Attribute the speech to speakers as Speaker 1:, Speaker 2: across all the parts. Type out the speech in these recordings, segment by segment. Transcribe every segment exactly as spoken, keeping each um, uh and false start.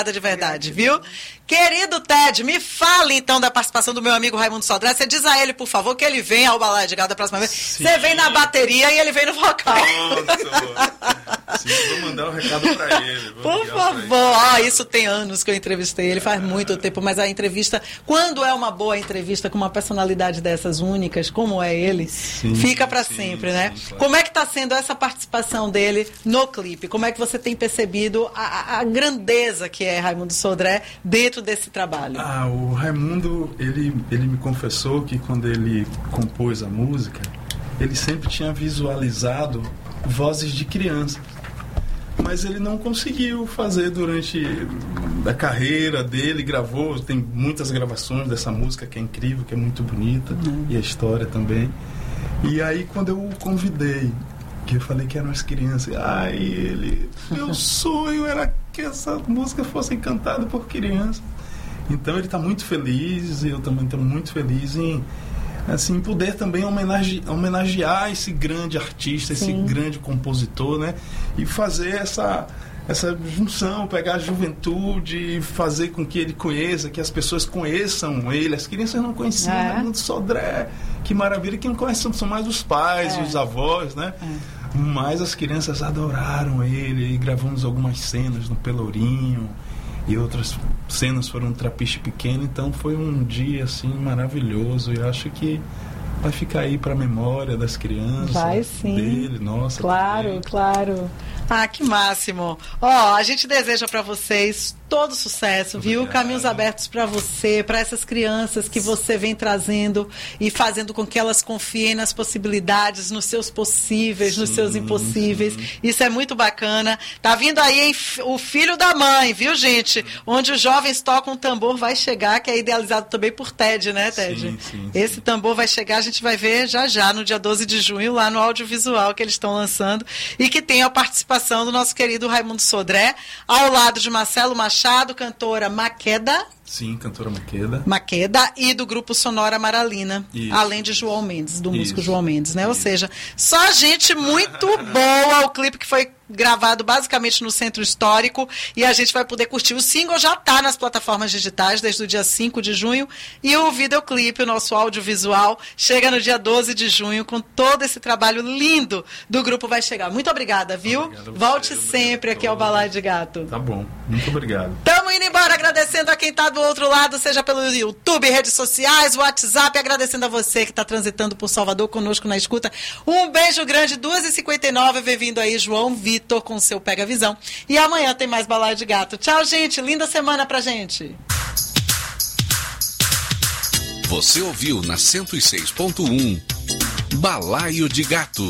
Speaker 1: de verdade, viu? Querido Ted, me fale então da participação do meu amigo Raimundo Sodré. Você diz a ele, por favor, que ele venha ao Balaio de Gato da próxima vez.
Speaker 2: Sim.
Speaker 1: Você vem na bateria e ele vem no vocal.
Speaker 2: Sim, vou mandar um recado pra ele.
Speaker 1: Por favor. Ah, isso tem anos que eu entrevistei ele, faz muito tempo, mas a entrevista, quando é uma boa entrevista com uma personalidade dessas únicas, como é ele, sim, fica pra sim, sempre, né? Sim, claro. Como é que tá sendo essa participação dele no clipe? Como é que você tem percebido a, a grandeza que é Raimundo Sodré dentro desse trabalho?
Speaker 2: Ah, o Raimundo, ele, ele me confessou que quando ele compôs a música, ele sempre tinha visualizado vozes de criança, mas ele não conseguiu fazer durante a carreira dele. Gravou, tem muitas gravações dessa música que é incrível, que é muito bonita, uhum. E a história também. E aí quando eu o convidei, que eu falei que eram as crianças, ai, ele, meu sonho era que essa música fosse cantada por crianças. Então ele está muito feliz, e eu também estou muito feliz em assim, poder também homenage, homenagear esse grande artista, esse Sim. grande compositor, né? E fazer essa, essa junção, pegar a juventude e fazer com que ele conheça, que as pessoas conheçam ele. As crianças não conheciam é. Raimundo Sodré, que maravilha. Quem não conhece são mais os pais, é. os avós, né? É. Mas as crianças adoraram ele, e gravamos algumas cenas no Pelourinho, e outras cenas foram um trapiche pequeno. Então foi um dia assim maravilhoso, e eu acho que vai ficar aí para a memória das crianças.
Speaker 1: Vai sim.
Speaker 2: Dele, nossa.
Speaker 1: Claro, também. Claro. Ah, que máximo. Ó, a gente deseja para vocês todo sucesso, Obrigado. Viu? Caminhos abertos para você, para essas crianças que você vem trazendo e fazendo com que elas confiem nas possibilidades, nos seus possíveis, sim, nos seus impossíveis. Sim. Isso é muito bacana. Tá vindo aí, hein, o Filho da Mãe, viu, gente? Onde os jovens tocam tambor vai chegar, que é idealizado também por Ted, né, Ted?
Speaker 2: Sim, sim,
Speaker 1: Esse
Speaker 2: sim.
Speaker 1: tambor vai chegar, a gente vai ver já já, no dia doze de junho, lá no audiovisual que eles estão lançando, e que tem a participação do nosso querido Raimundo Sodré, ao lado de Marcelo Machado, cantora Maqueda.
Speaker 2: Sim, cantora Maqueda.
Speaker 1: Maqueda e do grupo Sonora Maralina, isso, além de João Mendes, do músico isso, João Mendes, né? Isso. Ou seja, só gente muito boa. O clipe que foi gravado basicamente no Centro Histórico, e a gente vai poder curtir. O single já está nas plataformas digitais desde o dia cinco de junho, e o videoclipe, o nosso audiovisual, chega no dia doze de junho com todo esse trabalho lindo do grupo Vai Chegar. Muito obrigada, viu? Obrigado Volte você, sempre aqui ao Balaio de Gato.
Speaker 2: Tá bom, muito obrigado.
Speaker 1: Tamo indo embora, agradecendo a quem está do outro lado, seja pelo YouTube, redes sociais, WhatsApp, agradecendo a você que está transitando por Salvador conosco na escuta. Um beijo grande, duas e cinquenta e nove, vem vindo aí João Vitor com seu Pega Visão. E amanhã tem mais Balaio de Gato. Tchau, gente. Linda semana pra gente.
Speaker 3: Você ouviu na cento e seis ponto um Balaio de Gato.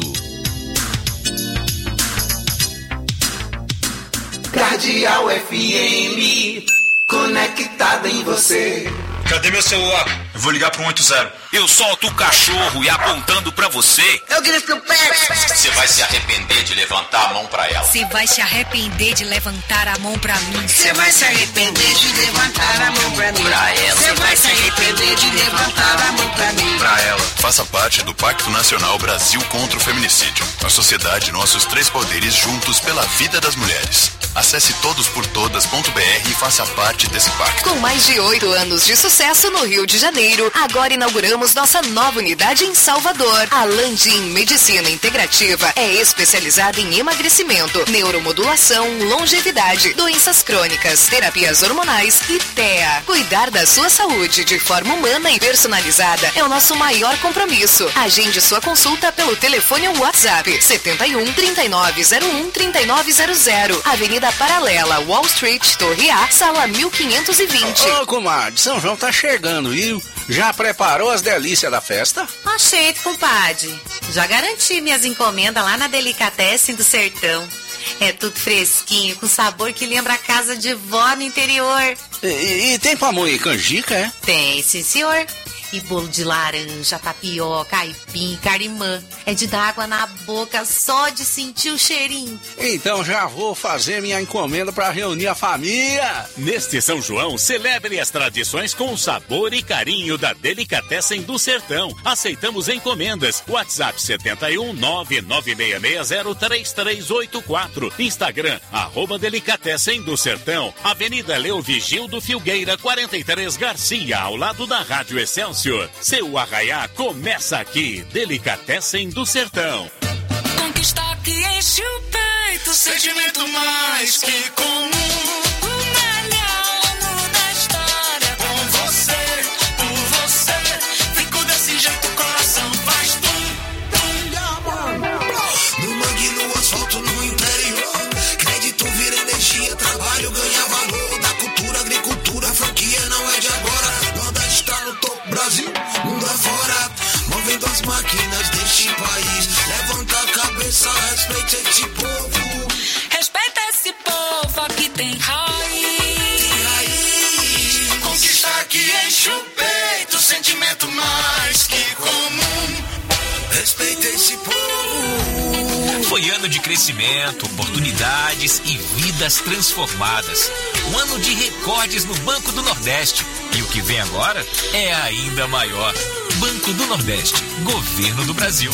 Speaker 4: Cardeal F M, conectada em você.
Speaker 5: Cadê meu celular? Eu vou ligar pro um oito zero.
Speaker 6: Eu solto o cachorro e apontando pra você.
Speaker 4: Eu grito pro pé.
Speaker 6: Você vai se arrepender de levantar a mão pra ela.
Speaker 7: Você vai se arrepender de levantar a mão pra mim.
Speaker 4: Você vai se arrepender de levantar a mão pra mim. Pra ela. Você vai se arrepender de levantar a mão pra mim.
Speaker 5: Pra ela.
Speaker 8: Faça parte do Pacto Nacional Brasil contra o Feminicídio. A sociedade, nossos três poderes juntos pela vida das mulheres. Acesse todos por todas ponto b r e faça parte desse pacto.
Speaker 9: Com mais de oito anos de sucesso no Rio de Janeiro, agora inauguramos nossa nova unidade em Salvador. A Landim Medicina Integrativa é especializada em emagrecimento, neuromodulação, longevidade, doenças crônicas, terapias hormonais e T E A. Cuidar da sua saúde de forma humana e personalizada é o nosso maior compromisso. Agende sua consulta pelo telefone ou WhatsApp setenta e um, trinta e nove zero um, trinta e nove zero zero, Avenida Paralela, Wall Street, Torre A, sala mil quinhentos e vinte.
Speaker 10: Ô, comadre, São João tá chegando, viu? Já preparou as delícias da festa?
Speaker 7: Achei, compadre. Já garanti minhas encomendas lá na Delicatessen do Sertão. É tudo fresquinho, com sabor que lembra a casa de vó no interior.
Speaker 10: E, e tem pamonha e canjica, é?
Speaker 7: Tem, sim, senhor. E bolo de laranja, tapioca, aipim, carimã. É de dar água na boca só de sentir o cheirinho.
Speaker 10: Então já vou fazer minha encomenda para reunir a família.
Speaker 11: Neste São João, celebre as tradições com o sabor e carinho da Delicatessen do Sertão. Aceitamos encomendas. WhatsApp sete um nove nove seis seis zero três três oito quatro. Instagram, arroba Delicatessen do Sertão. Avenida Leo Vigildo Filgueira, quarenta e três Garcia, ao lado da Rádio Excelsior. Seu arraiá começa aqui. Delicatessen do Sertão.
Speaker 4: Conquista que enche o peito, sentimento mais que comum. O melhor ano da história com você, por você. Fico desse jeito, o coração faz tum, tum. No mangue, no asfalto, no interior. Crédito vira energia, trabalho ganha valor. Da cultura, agricultura, franquia não é de agora. Nordeste está no topo, Brasil, mundo afora. Movendo as máquinas deste país. Levanta a cabeça, respeita este povo. Respeita esse povo, aqui tem raiz. Tem raiz. Conquista que enche o peito, sentimento mais que comum. Respeita esse povo.
Speaker 12: Foi ano de crescimento, oportunidades e vidas transformadas. Um ano de recordes no Banco do Nordeste. E o que vem agora é ainda maior. Banco do Nordeste, Governo do Brasil.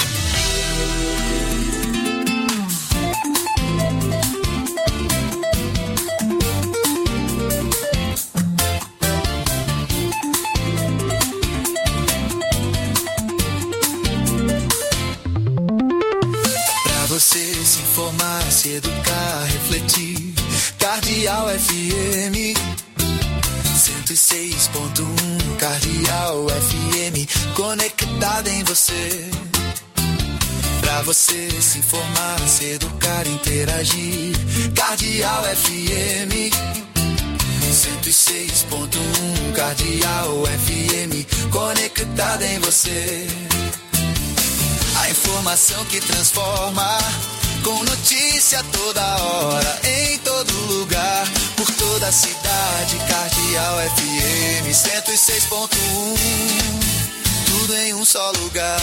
Speaker 4: Pra você se informar, se educar, refletir. Cardeal F M cento e seis ponto um, Cardeal F M, conectada em você. Pra você se informar, se educar, interagir. Cardeal F M cento e seis ponto um, Cardeal F M, conectada em você. A informação que transforma, com notícia toda hora, em todo lugar, por toda a cidade. Cardeal F M cento e seis ponto um, tudo em um só lugar.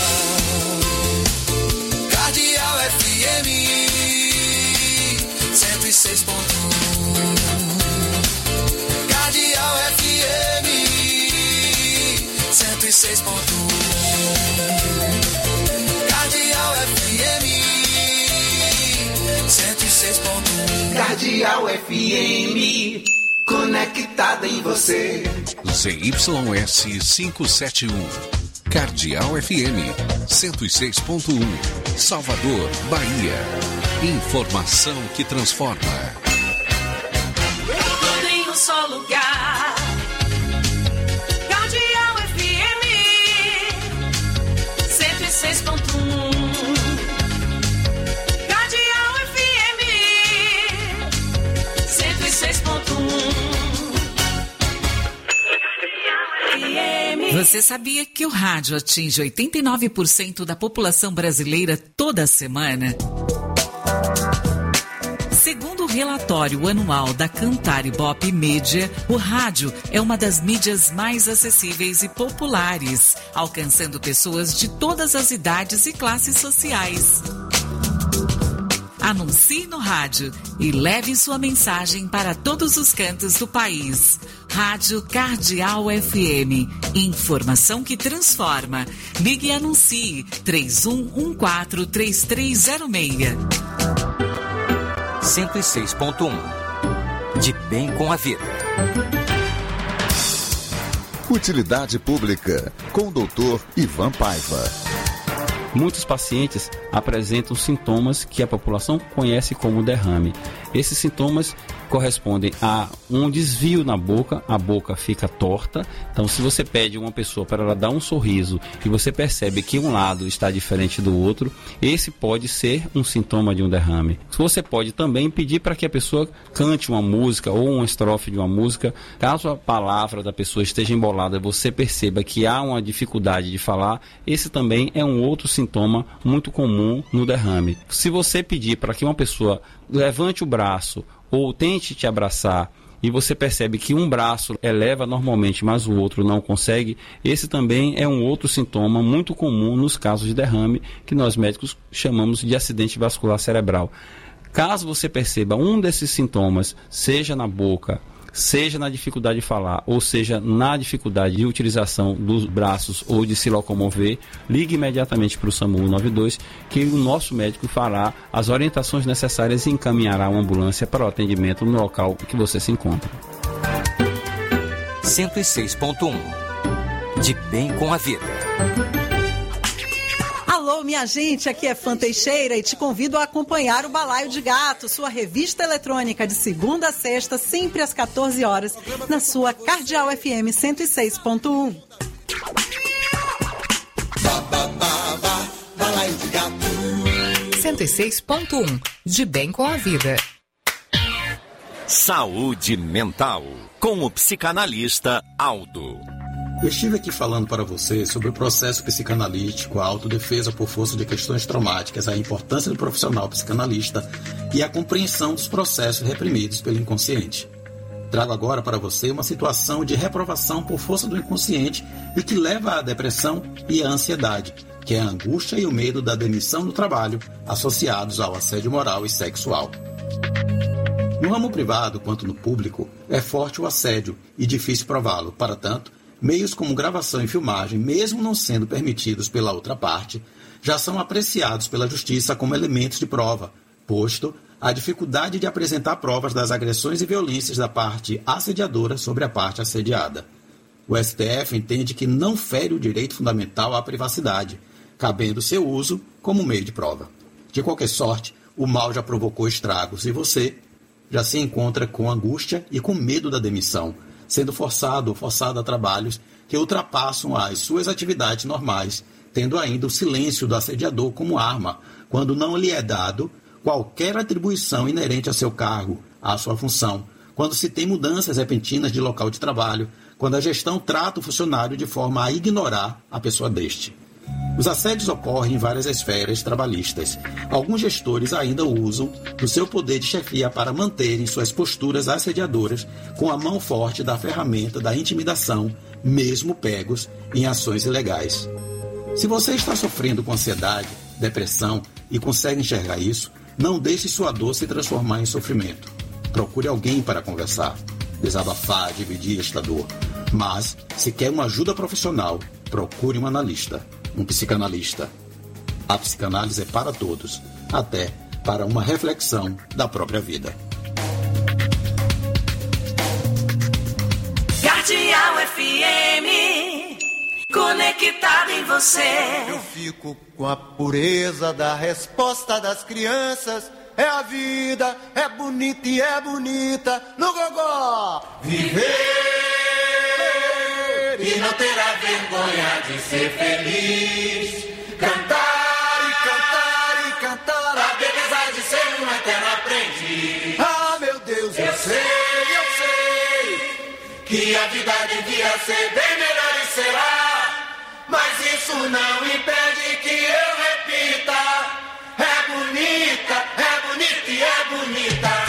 Speaker 4: Cardeal F M cento e seis ponto um, Cardeal F M cento e seis ponto um, Cardeal F M cento e seis ponto um, Cardeal F M, conectada em você.
Speaker 3: Z Y S quinhentos e setenta e um, Cardeal F M cento e seis ponto um, Salvador, Bahia. Informação que transforma.
Speaker 4: Tudo em um só lugar. Cardeal F M cento e seis ponto um, Cardeal F M cento e seis ponto um.
Speaker 13: Você sabia que o rádio atinge oitenta e nove por cento da população brasileira toda semana? Segundo o relatório anual da Cantar Ibope Mídia, o rádio é uma das mídias mais acessíveis e populares, alcançando pessoas de todas as idades e classes sociais. Anuncie no rádio e leve sua mensagem para todos os cantos do país. Rádio Cardeal F M. Informação que transforma. Ligue e anuncie três um um quatro, três três zero seis.
Speaker 14: cento e seis ponto um. De bem com a vida.
Speaker 15: Utilidade Pública, com o doutor Ivan Paiva.
Speaker 16: Muitos pacientes apresentam sintomas que a população conhece como derrame. Esses sintomas correspondem a um desvio na boca, a boca fica torta. Então, se você pede uma pessoa para ela dar um sorriso e você percebe que um lado está diferente do outro, esse pode ser um sintoma de um derrame. Você pode também pedir para que a pessoa cante uma música ou uma estrofe de uma música. Caso a palavra da pessoa esteja embolada, você perceba que há uma dificuldade de falar, esse também é um outro sintoma muito comum no derrame. Se você pedir para que uma pessoa levante o braço ou tente te abraçar e você percebe que um braço eleva normalmente, mas o outro não consegue, esse também é um outro sintoma muito comum nos casos de derrame, que nós médicos chamamos de acidente vascular cerebral. Caso você perceba um desses sintomas, seja na boca, seja na dificuldade de falar, ou seja na dificuldade de utilização dos braços ou de se locomover, ligue imediatamente para o SAMU noventa e dois, que o nosso médico fará as orientações necessárias e encaminhará uma ambulância para o atendimento no local que você se encontra.
Speaker 14: cento e seis ponto um. De bem com a vida.
Speaker 1: Alô, minha gente, aqui é Fã Teixeira e te convido a acompanhar o Balaio de Gato, sua revista eletrônica de segunda a sexta, sempre às quatorze horas, na sua Cardeal F M cento e seis ponto um.
Speaker 9: cento e seis ponto um. De bem com a vida.
Speaker 17: Saúde mental, com o psicanalista Aldo.
Speaker 18: Eu estive aqui falando para você sobre o processo psicanalítico, a autodefesa por força de questões traumáticas, a importância do profissional psicanalista e a compreensão dos processos reprimidos pelo inconsciente. Trago agora para você uma situação de reprovação por força do inconsciente e que leva à depressão e à ansiedade, que é a angústia e o medo da demissão do trabalho associados ao assédio moral e sexual. No ramo privado quanto no público, é forte o assédio e difícil prová-lo. Para tanto, meios como gravação e filmagem, mesmo não sendo permitidos pela outra parte, já são apreciados pela justiça como elementos de prova, posto a dificuldade de apresentar provas das agressões e violências da parte assediadora sobre a parte assediada. O S T F entende que não fere o direito fundamental à privacidade, cabendo seu uso como meio de prova. De qualquer sorte, o mal já provocou estragos e você já se encontra com angústia e com medo da demissão, sendo forçado ou forçada a trabalhos que ultrapassam as suas atividades normais, tendo ainda o silêncio do assediador como arma, quando não lhe é dado qualquer atribuição inerente a seu cargo, à sua função, quando se tem mudanças repentinas de local de trabalho, quando a gestão trata o funcionário de forma a ignorar a pessoa deste. Os assédios ocorrem em várias esferas trabalhistas. Alguns gestores ainda usam do seu poder de chefia para manterem suas posturas assediadoras com a mão forte da ferramenta da intimidação, mesmo pegos em ações ilegais. Se você está sofrendo com ansiedade, depressão e consegue enxergar isso, não deixe sua dor se transformar em sofrimento. Procure alguém para conversar, desabafar, dividir esta dor. Mas, se quer uma ajuda profissional, procure um analista. Um psicanalista. A psicanálise é para todos, até para uma reflexão da própria vida.
Speaker 4: Cardeal F M, conectado em você.
Speaker 19: Eu fico com a pureza da resposta das crianças. É a vida, é bonita e é bonita no gogó. Viver e não terá vergonha de ser feliz. Cantar e cantar e cantar a beleza de ser um eterno aprendiz. Ah, meu Deus, eu, eu sei, eu sei que a vida devia ser bem melhor e será. Mas isso não impede que eu repita. É bonita, é bonita e é bonita.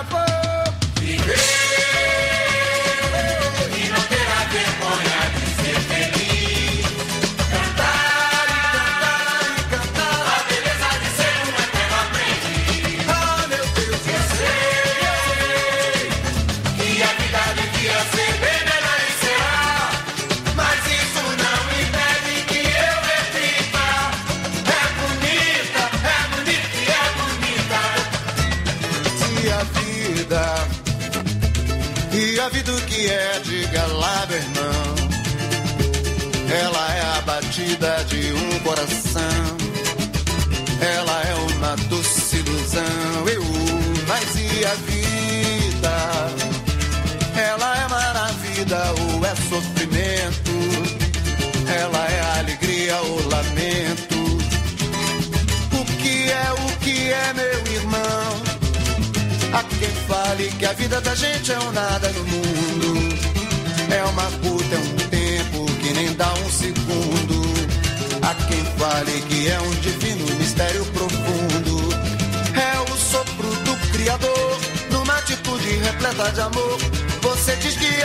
Speaker 19: E a vida que é, diga lá, meu irmão, ela é a batida de um coração, ela é uma doce ilusão, eu, mas e a vida? Ela é maravilha ou é sofrimento? Ela é alegria ou lamento? O que é, o que é, meu irmão? Há quem fale que a vida da gente é um nada no mundo. É uma puta, é um tempo que nem dá um segundo. Há quem fale que é um divino mistério profundo. É o sopro do Criador, numa atitude repleta de amor.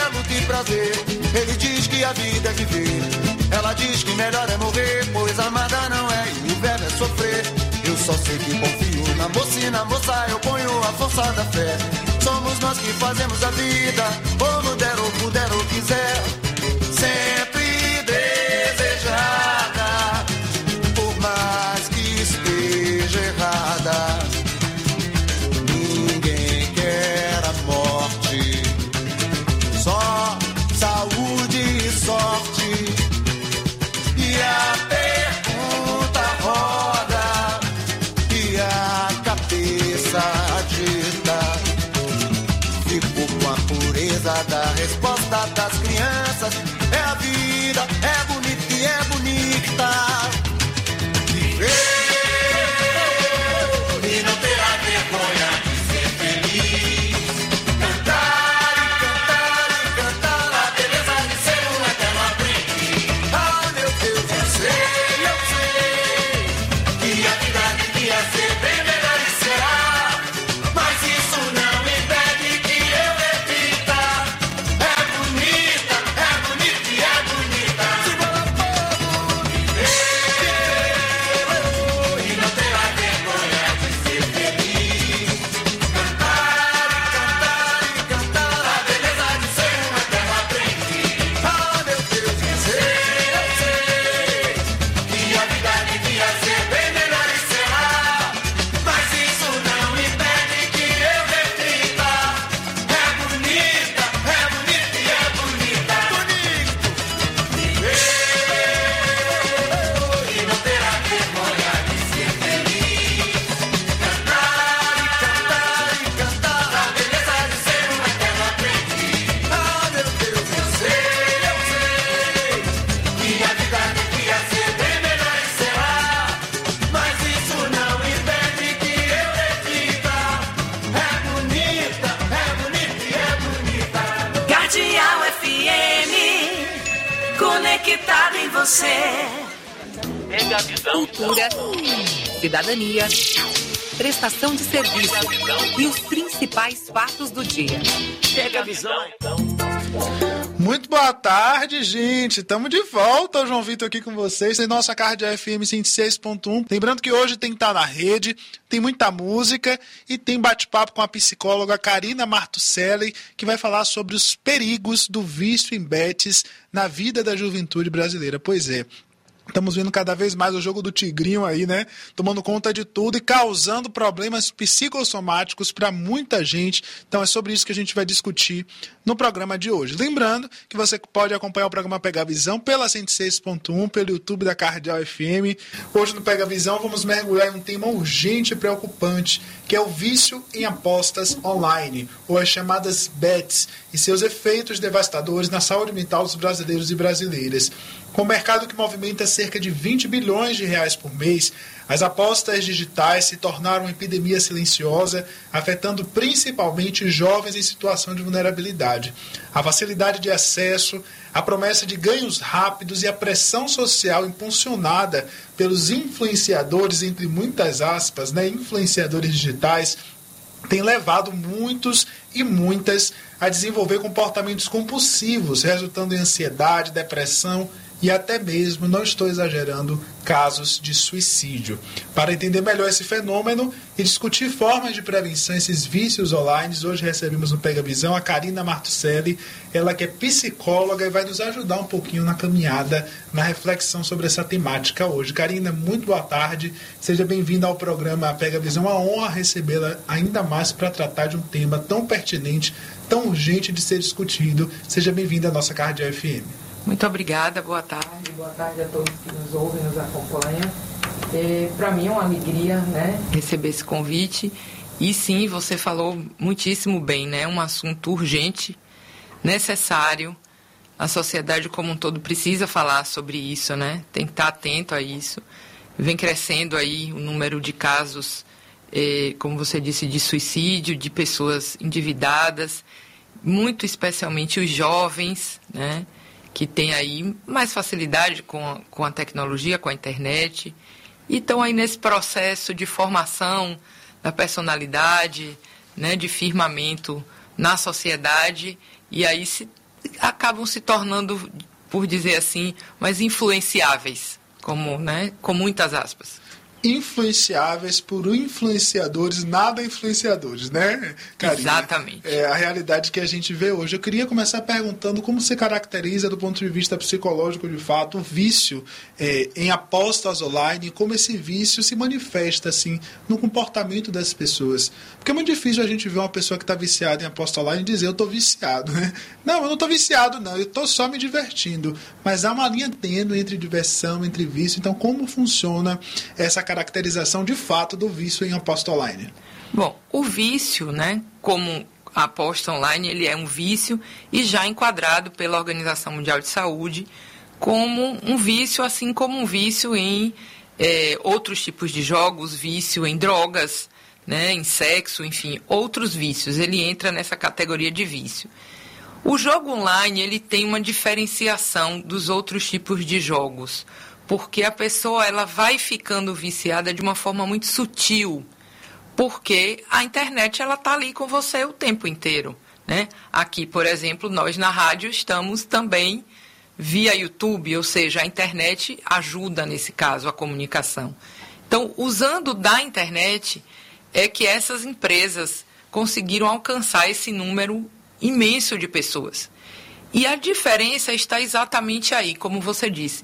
Speaker 19: luta e prazer. Ele diz que a vida é viver, ela diz que melhor é morrer, pois amada não é e o verbo é sofrer. Eu só sei que confio na moça e na moça eu ponho a força da fé. Somos nós que fazemos a vida, como der ou puder ou quiser. Sempre desejada, por mais que esteja errada. Ninguém quer a morte, só saúde e sorte. E a pergunta roda e a cabeça agita. Fico com a pureza da resposta das crianças. É a vida, é bonita e é bonita. Viver e não ter a vergonha de ser feliz. Cantar e cantar e cantar a beleza de ser um eterno aprendiz. Ah, meu Deus, eu sei, eu sei que a vida devia ser bem melhor e será. Mas isso não impede que eu repita. É bonita, é bonita e é bonita. Se bola fogo, viver e não ter a vergonha de ser feliz. Cantar e cantar e cantar a beleza de ser um eterno aprendiz. Ah, meu Deus, eu sei, eu sei que a vida devia ser bem melhor e será. Mas isso não impede que eu repita. É bonita, é bonita e é bonita. Bonito, viver e não ter a vergonha de ser feliz. Cantar e cantar e cantar a beleza de ser um eterno aprendiz. Ah, meu Deus, eu sei, eu sei que a vida devia ser bem melhor e será. Mas isso não impede que eu repita. É bonita, é bonita e é bonita.
Speaker 13: Cardeal F M, conectado em você.
Speaker 9: Cultura, cidadania, prestação de serviço e os principais fatos do dia.
Speaker 12: Pega a visão.
Speaker 2: Muito boa tarde, gente. Estamos de volta, o João Vitor aqui com vocês, em nossa Cardeal F M cento e seis ponto um. Lembrando que hoje tem que estar na rede, tem muita música e tem bate-papo com a psicóloga Karina Martucelli, que vai falar sobre os perigos do vício em bets na vida da juventude brasileira. Pois é. Estamos vendo cada vez mais o jogo do tigrinho aí, né? Tomando conta de tudo e causando problemas psicossomáticos para muita gente. Então é sobre isso que a gente vai discutir no programa de hoje. Lembrando que você pode acompanhar o programa Pega Visão pela cento e seis ponto um, pelo YouTube da Cardeal F M. Hoje no Pega Visão vamos mergulhar em um tema urgente e preocupante, que é o vício em apostas online, ou as chamadas bets, e seus efeitos devastadores na saúde mental dos brasileiros e brasileiras. Com o mercado que movimenta cerca de vinte bilhões de reais por mês, as apostas digitais se tornaram uma epidemia silenciosa, afetando principalmente jovens em situação de vulnerabilidade. A facilidade de acesso, a promessa de ganhos rápidos e a pressão social impulsionada pelos influenciadores, entre muitas aspas, né, influenciadores digitais, tem levado muitos e muitas a desenvolver comportamentos compulsivos, resultando em ansiedade, depressão e até mesmo, não estou exagerando, casos de suicídio. Para entender melhor esse fenômeno e discutir formas de prevenção a esses vícios online, hoje recebemos no Pega Visão a Karina Martucelli, ela que é psicóloga e vai nos ajudar um pouquinho na caminhada, na reflexão sobre essa temática hoje. Karina, muito boa tarde, seja bem-vinda ao programa Pega Visão, uma honra recebê-la ainda mais para tratar de um tema tão pertinente, tão urgente de ser discutido. Seja bem-vinda à nossa Cardeal F M.
Speaker 20: Muito obrigada, boa tarde, boa tarde a todos que nos ouvem, nos acompanham. É, para mim é uma alegria, né, receber esse convite. E sim, você falou muitíssimo bem, né, um assunto urgente, necessário. A sociedade como um todo precisa falar sobre isso, né, tem que estar atento a isso. Vem crescendo aí o número de casos, é, como você disse, de suicídio, de pessoas endividadas, muito especialmente os jovens, né, que tem aí mais facilidade com a, com a tecnologia, com a internet, e estão aí nesse processo de formação da personalidade, né, de firmamento na sociedade, e aí se acabam se tornando, por dizer assim, mais influenciáveis, como, né, com muitas aspas.
Speaker 21: Influenciáveis por influenciadores, nada influenciadores, né, Karine?
Speaker 20: Exatamente.
Speaker 21: É a realidade que a gente vê hoje. Eu queria começar perguntando como você caracteriza, do ponto de vista psicológico, de fato, o vício é, em apostas online, como esse vício se manifesta, assim, no comportamento das pessoas. Porque é muito difícil a gente ver uma pessoa que está viciada em aposta online e dizer, eu estou viciado, né? Não, eu não estou viciado, não, eu estou só me divertindo. Mas há uma linha tênue entre diversão, entre vício. Então, como funciona essa caracterização de fato do vício em aposta online?
Speaker 20: Bom, o vício, né, como a aposta online, ele é um vício e já enquadrado pela Organização Mundial de Saúde como um vício, assim como um vício em é, outros tipos de jogos, vício em drogas, né, em sexo, enfim, outros vícios. Ele entra nessa categoria de vício. O jogo online, ele tem uma diferenciação dos outros tipos de jogos, porque a pessoa ela vai ficando viciada de uma forma muito sutil, porque a internet ela está ali com você o tempo inteiro, né? Aqui, por exemplo, nós na rádio estamos também via YouTube, ou seja, a internet ajuda nesse caso a comunicação. Então, usando da internet é que essas empresas conseguiram alcançar esse número imenso de pessoas. E a diferença está exatamente aí, como você disse.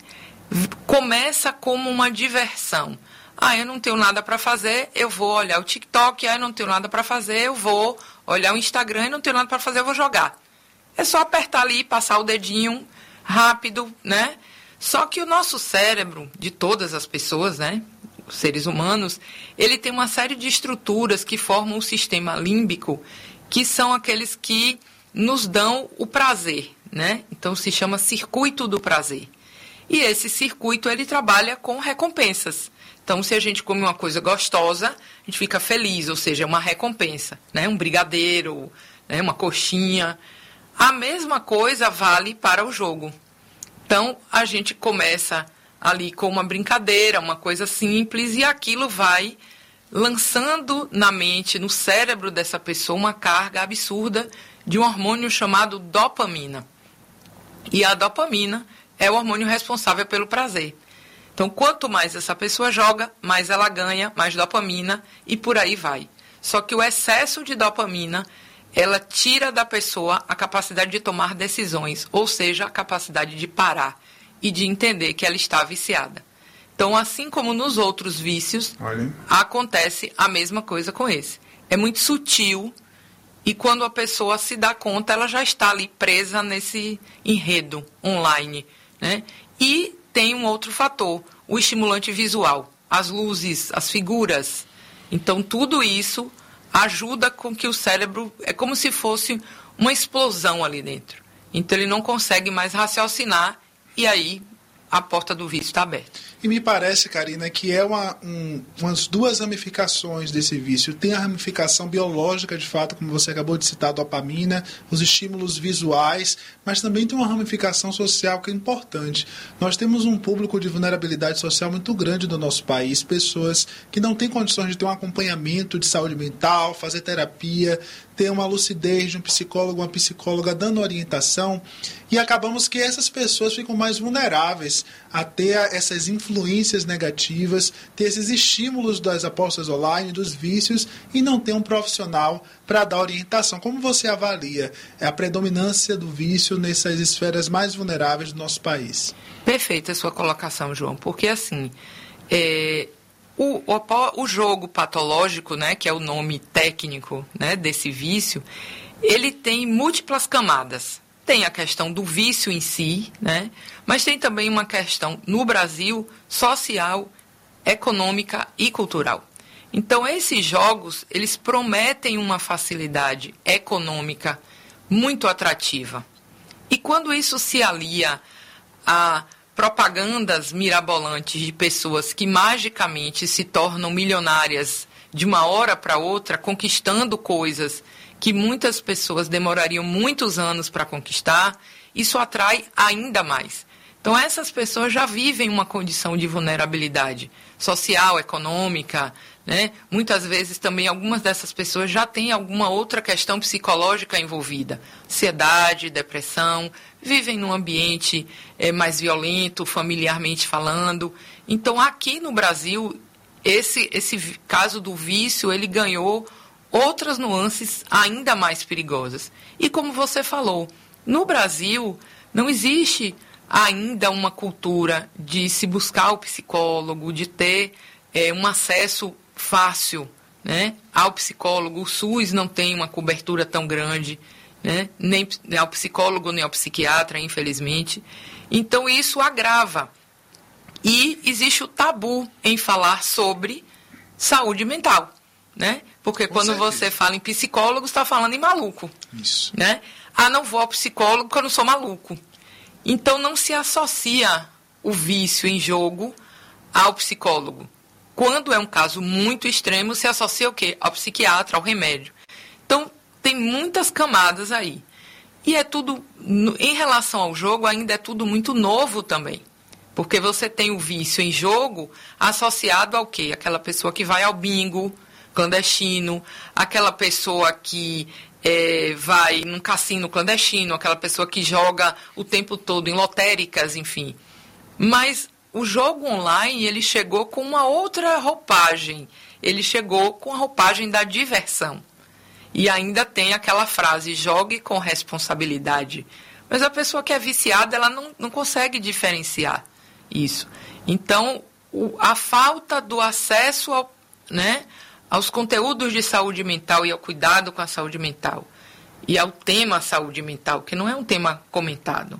Speaker 20: Começa como uma diversão. Ah, eu não tenho nada para fazer, eu vou olhar o TikTok. Ah, eu não tenho nada para fazer, eu vou olhar o Instagram. Eu não tenho nada para fazer, eu vou jogar. É só apertar ali, passar o dedinho rápido, né? Só que o nosso cérebro, de todas as pessoas, né, os seres humanos, ele tem uma série de estruturas que formam o sistema límbico, que são aqueles que nos dão o prazer, né? Então se chama circuito do prazer. E esse circuito, ele trabalha com recompensas. Então, se a gente come uma coisa gostosa, a gente fica feliz, ou seja, é uma recompensa, né? Um brigadeiro, né? Uma coxinha. A mesma coisa vale para o jogo. Então, a gente começa ali com uma brincadeira, uma coisa simples, e aquilo vai lançando na mente, no cérebro dessa pessoa, uma carga absurda de um hormônio chamado dopamina. E a dopamina é o hormônio responsável pelo prazer. Então, quanto mais essa pessoa joga, mais ela ganha, mais dopamina, e por aí vai. Só que o excesso de dopamina, ela tira da pessoa a capacidade de tomar decisões, ou seja, a capacidade de parar e de entender que ela está viciada. Então, assim como nos outros vícios, Olha. acontece a mesma coisa com esse. É muito sutil, e quando a pessoa se dá conta, ela já está ali presa nesse enredo online, né? E tem um outro fator, o estimulante visual, as luzes, as figuras. Então, tudo isso ajuda com que o cérebro, é como se fosse uma explosão ali dentro. Então, ele não consegue mais raciocinar e aí a porta do vício está aberta.
Speaker 21: E me parece, Karina, que é uma, um, umas duas ramificações desse vício. Tem a ramificação biológica, de fato, como você acabou de citar, a dopamina, os estímulos visuais, mas também tem uma ramificação social que é importante. Nós temos um público de vulnerabilidade social muito grande no nosso país, pessoas que não têm condições de ter um acompanhamento de saúde mental, fazer terapia, ter uma lucidez de um psicólogo, uma psicóloga dando orientação, e acabamos que essas pessoas ficam mais vulneráveis a ter essas influências negativas, ter esses estímulos das apostas online, dos vícios, e não ter um profissional para dar orientação. Como você avalia a predominância do vício nessas esferas mais vulneráveis do nosso país?
Speaker 20: Perfeita a sua colocação, João, porque assim, é, o, o, o jogo patológico, né, que é o nome técnico, né, desse vício, ele tem múltiplas camadas. Tem a questão do vício em si, né? Mas tem também uma questão, no Brasil, social, econômica e cultural. Então, esses jogos, eles prometem uma facilidade econômica muito atrativa. E quando isso se alia a propagandas mirabolantes de pessoas que magicamente se tornam milionárias de uma hora para outra, conquistando coisas que muitas pessoas demorariam muitos anos para conquistar, isso atrai ainda mais. Então, essas pessoas já vivem uma condição de vulnerabilidade social, econômica, né? Muitas vezes também algumas dessas pessoas já têm alguma outra questão psicológica envolvida. Ansiedade, depressão, vivem num ambiente é, mais violento, familiarmente falando. Então, aqui no Brasil, esse, esse caso do vício, ele ganhou outras nuances ainda mais perigosas. E como você falou, no Brasil não existe ainda uma cultura de se buscar o psicólogo, de ter é, um acesso fácil, né, ao psicólogo. O SUS não tem uma cobertura tão grande, né, nem ao psicólogo, nem ao psiquiatra, infelizmente. Então, isso agrava. E existe o tabu em falar sobre saúde mental, né? Porque Com quando certeza. Você fala em psicólogo, está falando em maluco.
Speaker 21: Isso.
Speaker 20: Né? Ah, não vou ao psicólogo porque eu não sou maluco. Então, não se associa o vício em jogo ao psicólogo. Quando é um caso muito extremo, se associa o quê? Ao psiquiatra, ao remédio. Então, tem muitas camadas aí. E é tudo, em relação ao jogo, ainda é tudo muito novo também. Porque você tem o vício em jogo associado ao quê? Aquela pessoa que vai ao bingo clandestino, aquela pessoa que é, vai num cassino clandestino, aquela pessoa que joga o tempo todo em lotéricas, enfim. Mas o jogo online, ele chegou com uma outra roupagem. Ele chegou com a roupagem da diversão. E ainda tem aquela frase, jogue com responsabilidade. Mas a pessoa que é viciada, ela não, não consegue diferenciar isso. Então, o, a falta do acesso ao, né, aos conteúdos de saúde mental e ao cuidado com a saúde mental e ao tema saúde mental, que não é um tema comentado,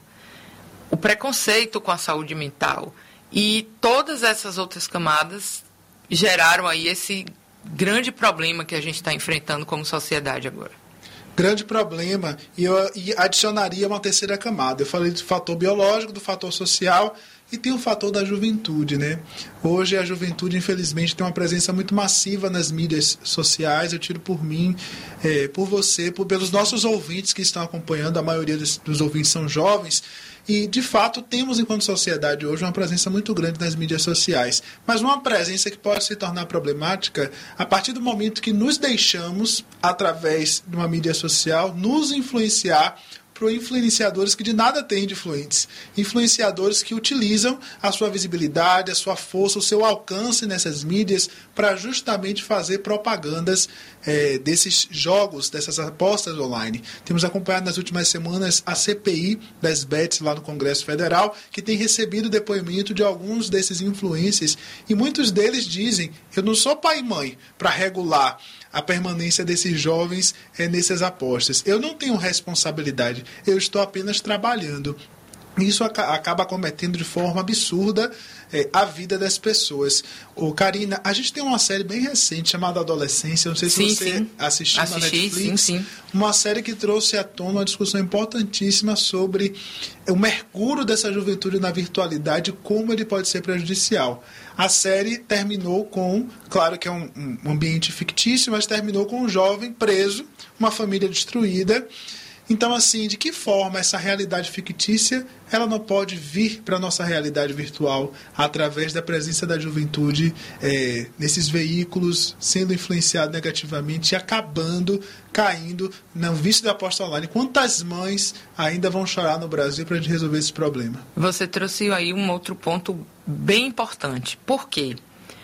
Speaker 20: o preconceito com a saúde mental e todas essas outras camadas geraram aí esse grande problema que a gente está enfrentando como sociedade agora.
Speaker 21: Grande problema, e eu e adicionaria uma terceira camada. Eu falei do fator biológico, do fator social, e tem o fator da juventude, né? Hoje a juventude, infelizmente, tem uma presença muito massiva nas mídias sociais. Eu tiro por mim, é, por você, por, pelos nossos ouvintes que estão acompanhando. A maioria dos, dos ouvintes são jovens. E, de fato, temos, enquanto sociedade, hoje uma presença muito grande nas mídias sociais. Mas uma presença que pode se tornar problemática a partir do momento que nos deixamos, através de uma mídia social, nos influenciar por influenciadores que de nada têm de influentes. Influenciadores que utilizam a sua visibilidade, a sua força, o seu alcance nessas mídias para justamente fazer propagandas é, desses jogos, dessas apostas online. Temos acompanhado nas últimas semanas a C P I das bets lá no Congresso Federal, que tem recebido depoimento de alguns desses influencers, e muitos deles dizem: eu não sou pai e mãe para regular a permanência desses jovens é, nessas apostas. Eu não tenho responsabilidade, eu estou apenas trabalhando. Isso acaba cometendo de forma absurda é, a vida das pessoas. Ô, Karina, a gente tem uma série bem recente chamada Adolescência, não sei se
Speaker 20: sim,
Speaker 21: você
Speaker 20: sim.
Speaker 21: assistiu
Speaker 20: Assisti,
Speaker 21: na Netflix,
Speaker 20: sim, sim.
Speaker 21: Uma série que trouxe à tona uma discussão importantíssima sobre o mergulho dessa juventude na virtualidade, como ele pode ser prejudicial. A série terminou com, claro que é um, um ambiente fictício, mas terminou com um jovem preso, uma família destruída. Então, assim, de que forma essa realidade fictícia ela não pode vir para a nossa realidade virtual através da presença da juventude é, nesses veículos, sendo influenciado negativamente e acabando caindo no vício da aposta online? Quantas mães ainda vão chorar no Brasil para a gente resolver esse problema?
Speaker 20: Você trouxe aí um outro ponto bem importante. Por quê?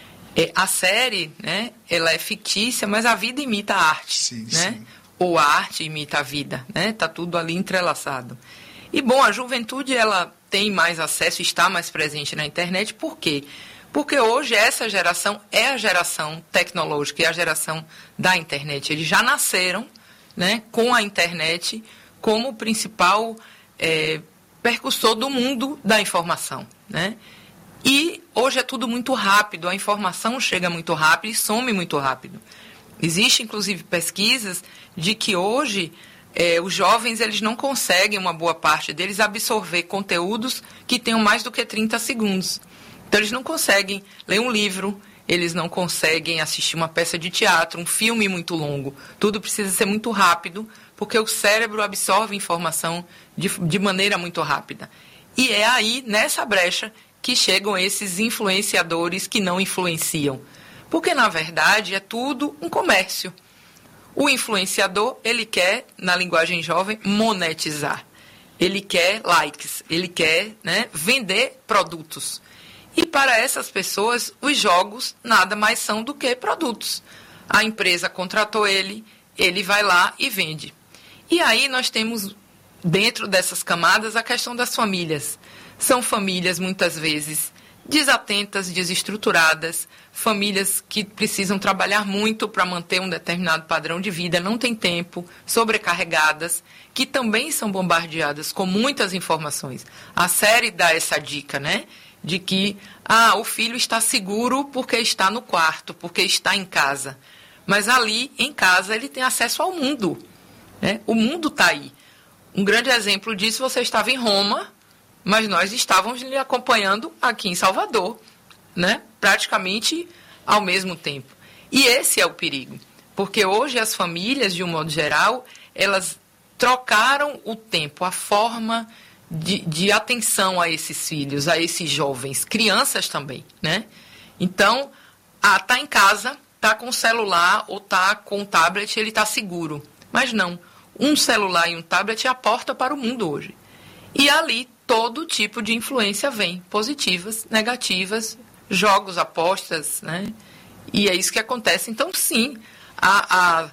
Speaker 20: É, a série, né, ela é fictícia, mas a vida imita a arte.
Speaker 21: Sim,
Speaker 20: né?
Speaker 21: sim.
Speaker 20: Ou a arte imita a vida, né? Tá tudo ali entrelaçado. E, bom, a juventude, ela tem mais acesso, está mais presente na internet. Por quê? Porque hoje essa geração é a geração tecnológica, é a geração da internet. Eles já nasceram, né, com a internet como principal é, percussor do mundo da informação, né? E hoje é tudo muito rápido, a informação chega muito rápido e some muito rápido. Existem, inclusive, pesquisas de que hoje eh, os jovens eles não conseguem, uma boa parte deles, absorver conteúdos que tenham mais do que trinta segundos. Então, eles não conseguem ler um livro, eles não conseguem assistir uma peça de teatro, um filme muito longo. Tudo precisa ser muito rápido, porque o cérebro absorve informação de, de maneira muito rápida. E é aí, nessa brecha, que chegam esses influenciadores que não influenciam. Porque, na verdade, é tudo um comércio. O influenciador, ele quer, na linguagem jovem, monetizar. Ele quer likes, ele quer, né, vender produtos. E para essas pessoas, os jogos nada mais são do que produtos. A empresa contratou ele, ele vai lá e vende. E aí nós temos, dentro dessas camadas, a questão das famílias. São famílias, muitas vezes, desatentas, desestruturadas, famílias que precisam trabalhar muito para manter um determinado padrão de vida, não têm tempo, sobrecarregadas, que também são bombardeadas com muitas informações. A série dá essa dica, né? De que ah, o filho está seguro porque está no quarto, porque está em casa. Mas ali, em casa, ele tem acesso ao mundo. Né? O mundo está aí. Um grande exemplo disso, você estava em Roma, mas nós estávamos lhe acompanhando aqui em Salvador, né? Praticamente ao mesmo tempo. E esse é o perigo, porque hoje as famílias, de um modo geral, elas trocaram o tempo, a forma de, de atenção a esses filhos, a esses jovens, crianças também, né? Então, ah, tá em casa, tá com o celular ou tá com o tablet, ele tá seguro. Mas não, um celular e um tablet é a porta para o mundo hoje. E ali todo tipo de influência vem, positivas, negativas, jogos, apostas, né? E é isso que acontece. Então, sim, a, a,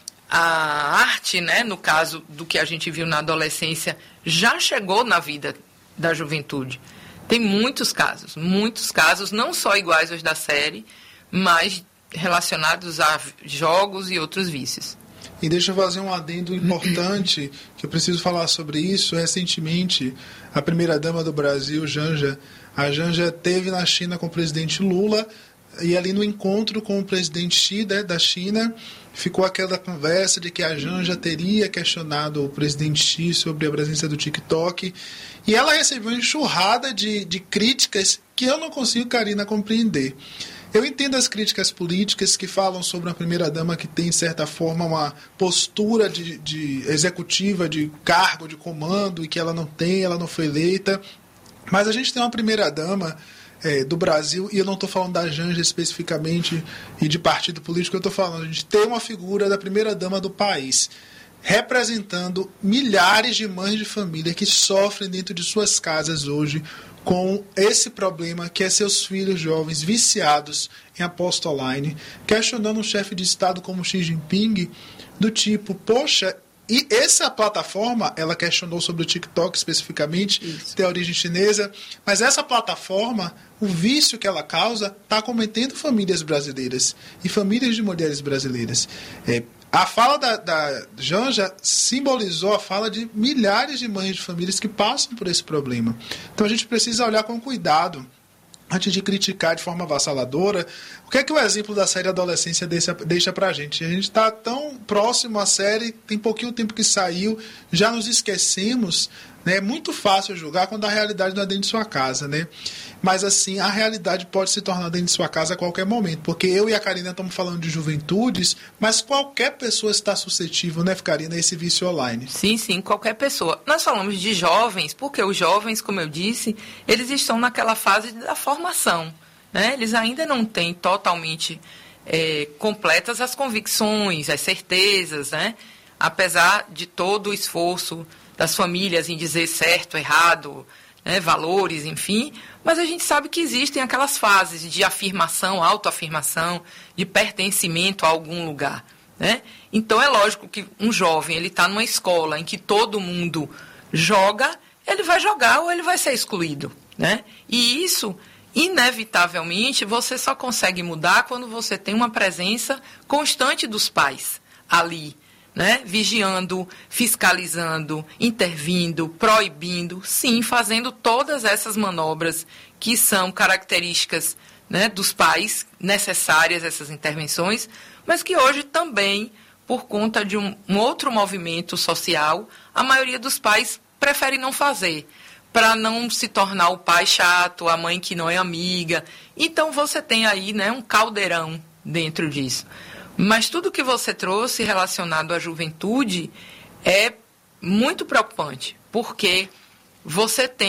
Speaker 20: a arte, né, no caso do que a gente viu na adolescência, já chegou na vida da juventude. Tem muitos casos, muitos casos, não só iguais aos da série, mas relacionados a jogos e outros vícios.
Speaker 21: E deixa eu fazer um adendo importante, que eu preciso falar sobre isso. Recentemente, a primeira-dama do Brasil, Janja, a Janja esteve na China com o presidente Lula, e ali no encontro com o presidente Xi, né, da China, ficou aquela conversa de que a Janja teria questionado o presidente Xi sobre a presença do TikTok, e ela recebeu uma enxurrada de, de críticas que eu não consigo, Karina, compreender. Eu entendo as críticas políticas que falam sobre uma primeira-dama que tem, de certa forma, uma postura de, de executiva, de cargo, de comando, e que ela não tem, ela não foi eleita. Mas a gente tem uma primeira-dama é, do Brasil, e eu não estou falando da Janja especificamente e de partido político, eu estou falando, a gente tem uma figura da primeira-dama do país, representando milhares de mães de família que sofrem dentro de suas casas hoje com esse problema que é seus filhos jovens viciados em aposta online, questionando um chefe de Estado como Xi Jinping, do tipo, poxa, e essa plataforma, ela questionou sobre o TikTok especificamente, Isso. tem origem chinesa, mas essa plataforma, o vício que ela causa, está cometendo famílias brasileiras e famílias de mulheres brasileiras. É, A fala da, da Janja simbolizou a fala de milhares de mães de famílias que passam por esse problema. Então a gente precisa olhar com cuidado antes de criticar de forma avassaladora. O que é que o exemplo da série Adolescência deixa, deixa pra gente? A gente está tão próximo à série, tem pouquinho tempo que saiu, já nos esquecemos. Né? É muito fácil julgar quando a realidade não é dentro de sua casa, né? Mas assim, a realidade pode se tornar dentro de sua casa a qualquer momento, porque eu e a Karina estamos falando de juventudes, mas qualquer pessoa está suscetível, né, Karina, a esse vício online.
Speaker 20: Sim, sim, qualquer pessoa. Nós falamos de jovens, porque os jovens, como eu disse, eles estão naquela fase da formação, né? Eles ainda não têm totalmente é, completas as convicções, as certezas, né? Apesar de todo o esforço das famílias em dizer certo, errado, né, valores, enfim, mas a gente sabe que existem aquelas fases de afirmação, autoafirmação, de pertencimento a algum lugar, né? Então é lógico que um jovem, ele está numa escola em que todo mundo joga, ele vai jogar ou ele vai ser excluído, né? E isso, inevitavelmente, você só consegue mudar quando você tem uma presença constante dos pais ali, né? Vigiando, fiscalizando, intervindo, proibindo, sim, fazendo todas essas manobras que são características, né, dos pais, necessárias essas intervenções, mas que hoje também, por conta de um, um outro movimento social, a maioria dos pais prefere não fazer, para não se tornar o pai chato, a mãe que não é amiga. Então você tem aí, né, um caldeirão dentro disso. Mas tudo que você trouxe relacionado à juventude é muito preocupante, porque você tem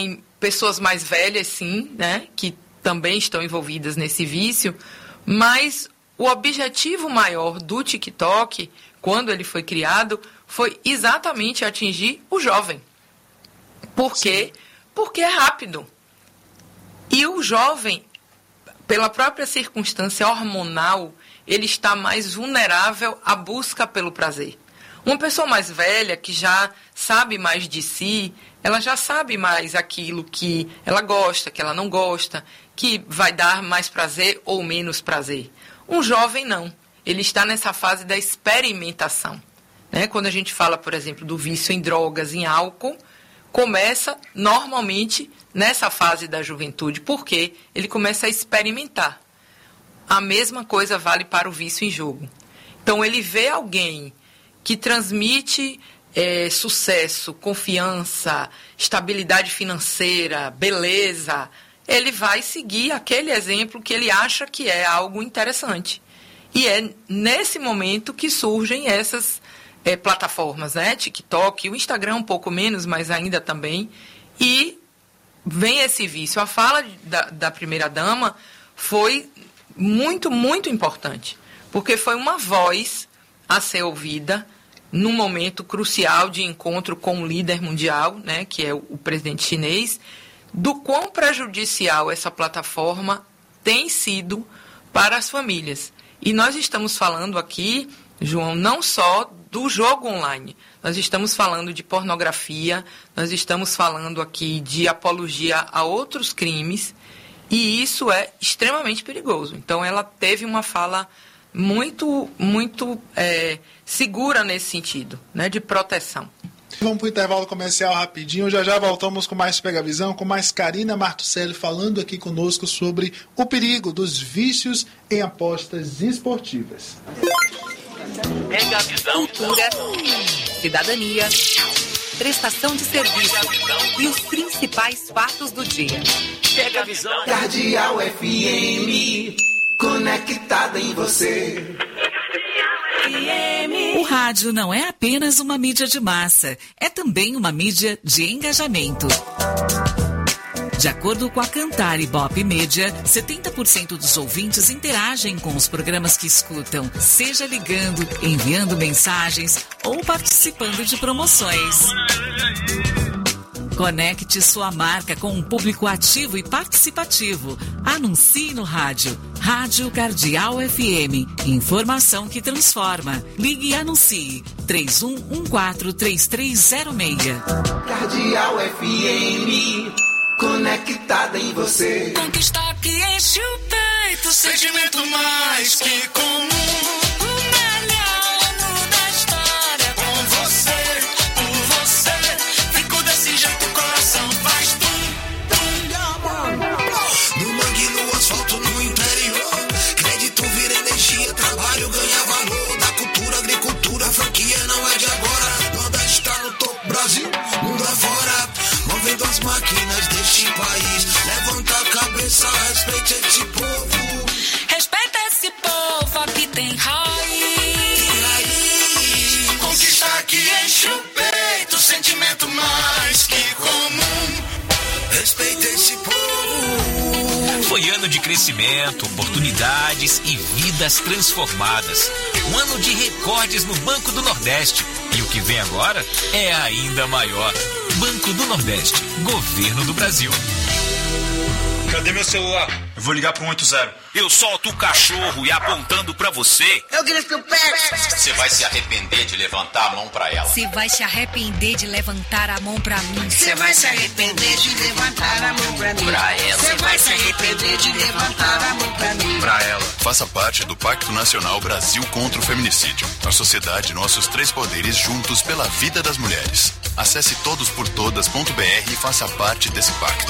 Speaker 20: pessoas mais velhas, sim, né, que também estão envolvidas nesse vício, mas o objetivo maior do TikTok, quando ele foi criado, foi exatamente atingir o jovem. Por quê? Porque é rápido. E o jovem, pela própria circunstância hormonal, ele está mais vulnerável à busca pelo prazer. Uma pessoa mais velha, que já sabe mais de si, ela já sabe mais aquilo que ela gosta, que ela não gosta, que vai dar mais prazer ou menos prazer. Um jovem não. Ele está nessa fase da experimentação. Né? Quando a gente fala, por exemplo, do vício em drogas, em álcool, começa normalmente nessa fase da juventude, porque ele começa a experimentar. A mesma coisa vale para o vício em jogo. Então, ele vê alguém que transmite é, sucesso, confiança, estabilidade financeira, beleza, ele vai seguir aquele exemplo que ele acha que é algo interessante. E é nesse momento que surgem essas é, plataformas, né? TikTok, o Instagram um pouco menos, mas ainda também. E vem esse vício. A fala da, da primeira-dama foi muito, muito importante, porque foi uma voz a ser ouvida num momento crucial de encontro com o líder mundial, né, que é o, o presidente chinês, do quão prejudicial essa plataforma tem sido para as famílias. E nós estamos falando aqui, João, não só do jogo online. Nós estamos falando de pornografia, nós estamos falando aqui de apologia a outros crimes, e isso é extremamente perigoso. Então, ela teve uma fala muito, muito é, segura nesse sentido, né, de proteção.
Speaker 21: Vamos para o intervalo comercial rapidinho, já já voltamos com mais Pega Visão, com mais Karina Martucelli falando aqui conosco sobre o perigo dos vícios em apostas esportivas.
Speaker 13: Pega Visão. Cultura, cidadania, prestação de serviço e os principais fatos do dia. Pega Visão.
Speaker 19: Cardeal F M, conectada em você.
Speaker 13: O rádio não é apenas uma mídia de massa, é também uma mídia de engajamento. De acordo com a Cantar Ibope Média, setenta por cento dos ouvintes interagem com os programas que escutam, seja ligando, enviando mensagens ou participando de promoções. Conecte sua marca com um público ativo e participativo. Anuncie no rádio. Rádio Cardeal F M. Informação que transforma. Ligue e anuncie. três um um quatro, três três zero seis.
Speaker 19: Cardeal F M, conectada em você.
Speaker 4: Conquista que enche o peito, sentimento mais que comum.
Speaker 19: Das máquinas deste país, levanta a cabeça, respeita esse povo.
Speaker 4: Respeita esse povo, aqui tem raiz. raiz. Conquista que enche o peito, sentimento mais que comum.
Speaker 19: Respeita esse povo.
Speaker 12: Foi ano de crescimento, oportunidades e vidas transformadas. Um ano de recordes no Banco do Nordeste. E o que vem agora é ainda maior. Banco do Nordeste, Governo do Brasil.
Speaker 5: Cadê meu celular? Eu vou ligar pro um oito zero.
Speaker 10: Eu solto o cachorro e apontando pra você.
Speaker 6: Eu grito pé.
Speaker 22: Você vai se arrepender de levantar a mão pra ela.
Speaker 6: Você vai se arrepender de levantar a mão pra mim.
Speaker 22: Você vai se arrepender de levantar a mão pra mim.
Speaker 6: Pra ela. Você vai se arrepender de levantar a mão pra mim.
Speaker 22: Pra ela.
Speaker 8: Faça parte do Pacto Nacional Brasil contra o Feminicídio. A sociedade, nossos três poderes juntos pela vida das mulheres. Acesse todos por todas ponto b r e faça parte desse pacto.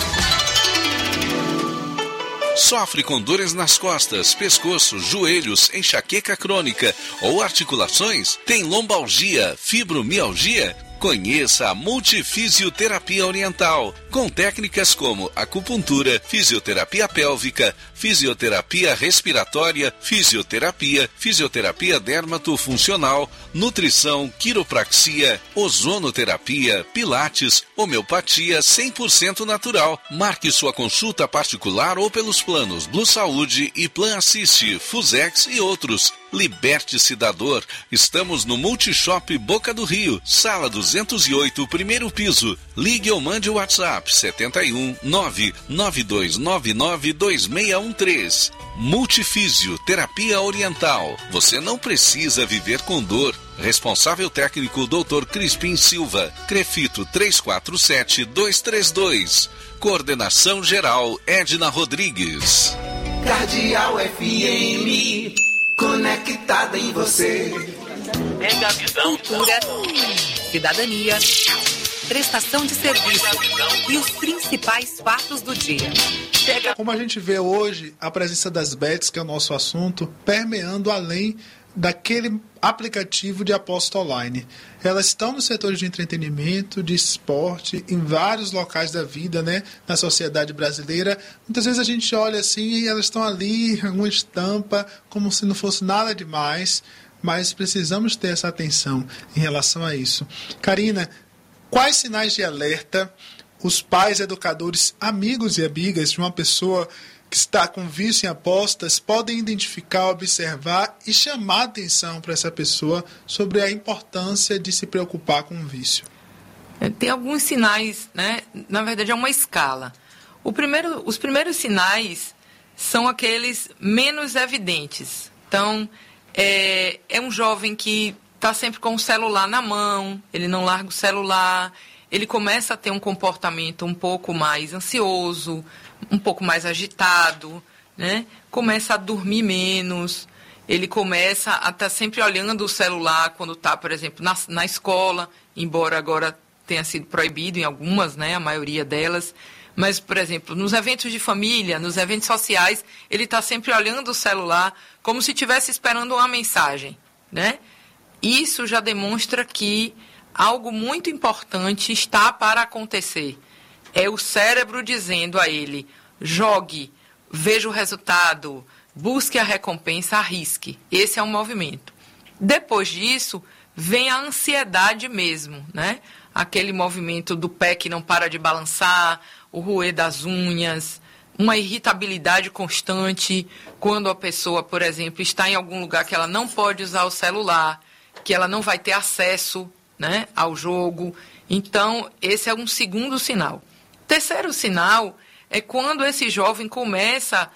Speaker 3: Sofre com dores nas costas, pescoço, joelhos, enxaqueca crônica ou articulações? Tem lombalgia, fibromialgia? Conheça a Multifisioterapia Oriental, com técnicas como acupuntura, fisioterapia pélvica, fisioterapia respiratória, fisioterapia, fisioterapia dermatofuncional, nutrição, quiropraxia, ozonoterapia, pilates, homeopatia cem por cento natural. Marque sua consulta particular ou pelos planos Blue Saúde e Plan Assist, Fusex e outros. Liberte-se da dor. Estamos no Multishop Boca do Rio, sala duzentos e oito, primeiro piso. Ligue ou mande o WhatsApp setenta e um, nove nove dois nove nove dois seis um três. Multifísio, terapia oriental. Você não precisa viver com dor. Responsável técnico doutor Crispim Silva. Crefito três quatro sete dois três dois. Coordenação geral Edna Rodrigues.
Speaker 6: Cardeal F M, conectada em você.
Speaker 13: Mega visão. Cultura, cidadania, prestação de serviço e os principais fatos do dia.
Speaker 21: Como a gente vê hoje, a presença das bets, que é o nosso assunto, permeando além daquele aplicativo de aposta online. Elas estão nos setores de entretenimento, de esporte, em vários locais da vida, né, na sociedade brasileira. Muitas vezes a gente olha assim e elas estão ali, uma estampa, como se não fosse nada demais, mas precisamos ter essa atenção em relação a isso. Karina, quais sinais de alerta os pais, educadores, amigos e amigas de uma pessoa que está com vício em apostas podem identificar, observar e chamar atenção para essa pessoa sobre a importância de se preocupar com o vício?
Speaker 20: Tem alguns sinais, né? Na verdade é uma escala. O primeiro, os primeiros sinais são aqueles menos evidentes. Então, é, é um jovem que está sempre com o celular na mão, ele não larga o celular, ele começa a ter um comportamento um pouco mais ansioso, um pouco mais agitado, né? Começa a dormir menos, ele começa a estar sempre olhando o celular quando está, por exemplo, na, na escola, embora agora tenha sido proibido em algumas, né? A maioria delas. Mas, por exemplo, nos eventos de família, nos eventos sociais, ele está sempre olhando o celular como se estivesse esperando uma mensagem, né? Isso já demonstra que algo muito importante está para acontecer. É o cérebro dizendo a ele: jogue, veja o resultado, busque a recompensa, arrisque. Esse é o movimento. Depois disso, vem a ansiedade mesmo, né? Aquele movimento do pé que não para de balançar, o roer das unhas, uma irritabilidade constante quando a pessoa, por exemplo, está em algum lugar que ela não pode usar o celular, que ela não vai ter acesso, né, ao jogo. Então, esse é um segundo sinal. Terceiro sinal é quando esse jovem começa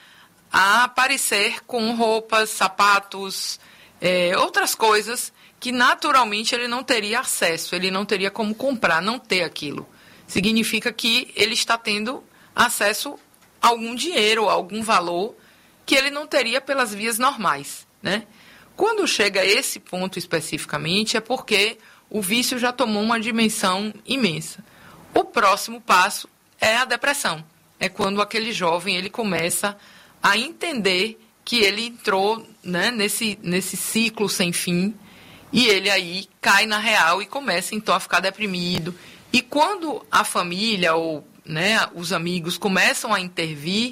Speaker 20: a aparecer com roupas, sapatos, é, outras coisas que naturalmente ele não teria acesso, ele não teria como comprar, não ter aquilo. Significa que ele está tendo acesso a algum dinheiro, a algum valor que ele não teria pelas vias normais, né? Quando chega a esse ponto especificamente é porque o vício já tomou uma dimensão imensa. O próximo passo é a depressão. É quando aquele jovem ele começa a entender que ele entrou, né, nesse, nesse ciclo sem fim e ele aí cai na real e começa então a ficar deprimido. E quando a família ou, né, os amigos começam a intervir,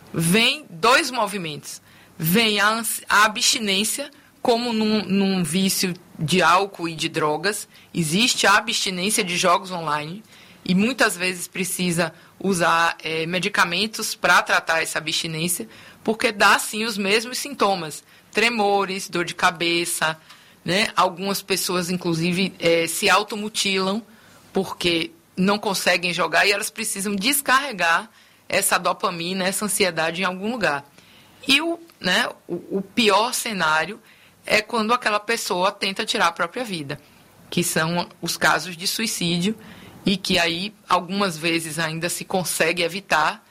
Speaker 20: vem dois movimentos. Vem a, a abstinência, como num, num vício de álcool e de drogas, existe a abstinência de jogos online e muitas vezes precisa usar é, medicamentos para tratar essa abstinência, porque dá sim os mesmos sintomas, tremores, dor de cabeça, né? Algumas pessoas inclusive é, se automutilam porque não conseguem jogar e elas precisam descarregar essa dopamina, essa ansiedade em algum lugar. E o, né, o, o pior cenário é quando aquela pessoa tenta tirar a própria vida, que são os casos de suicídio e que aí algumas vezes ainda se consegue evitar,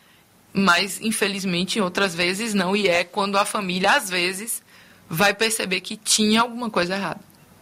Speaker 20: mas infelizmente outras vezes não, e é quando a família às vezes vai perceber que tinha alguma coisa errada.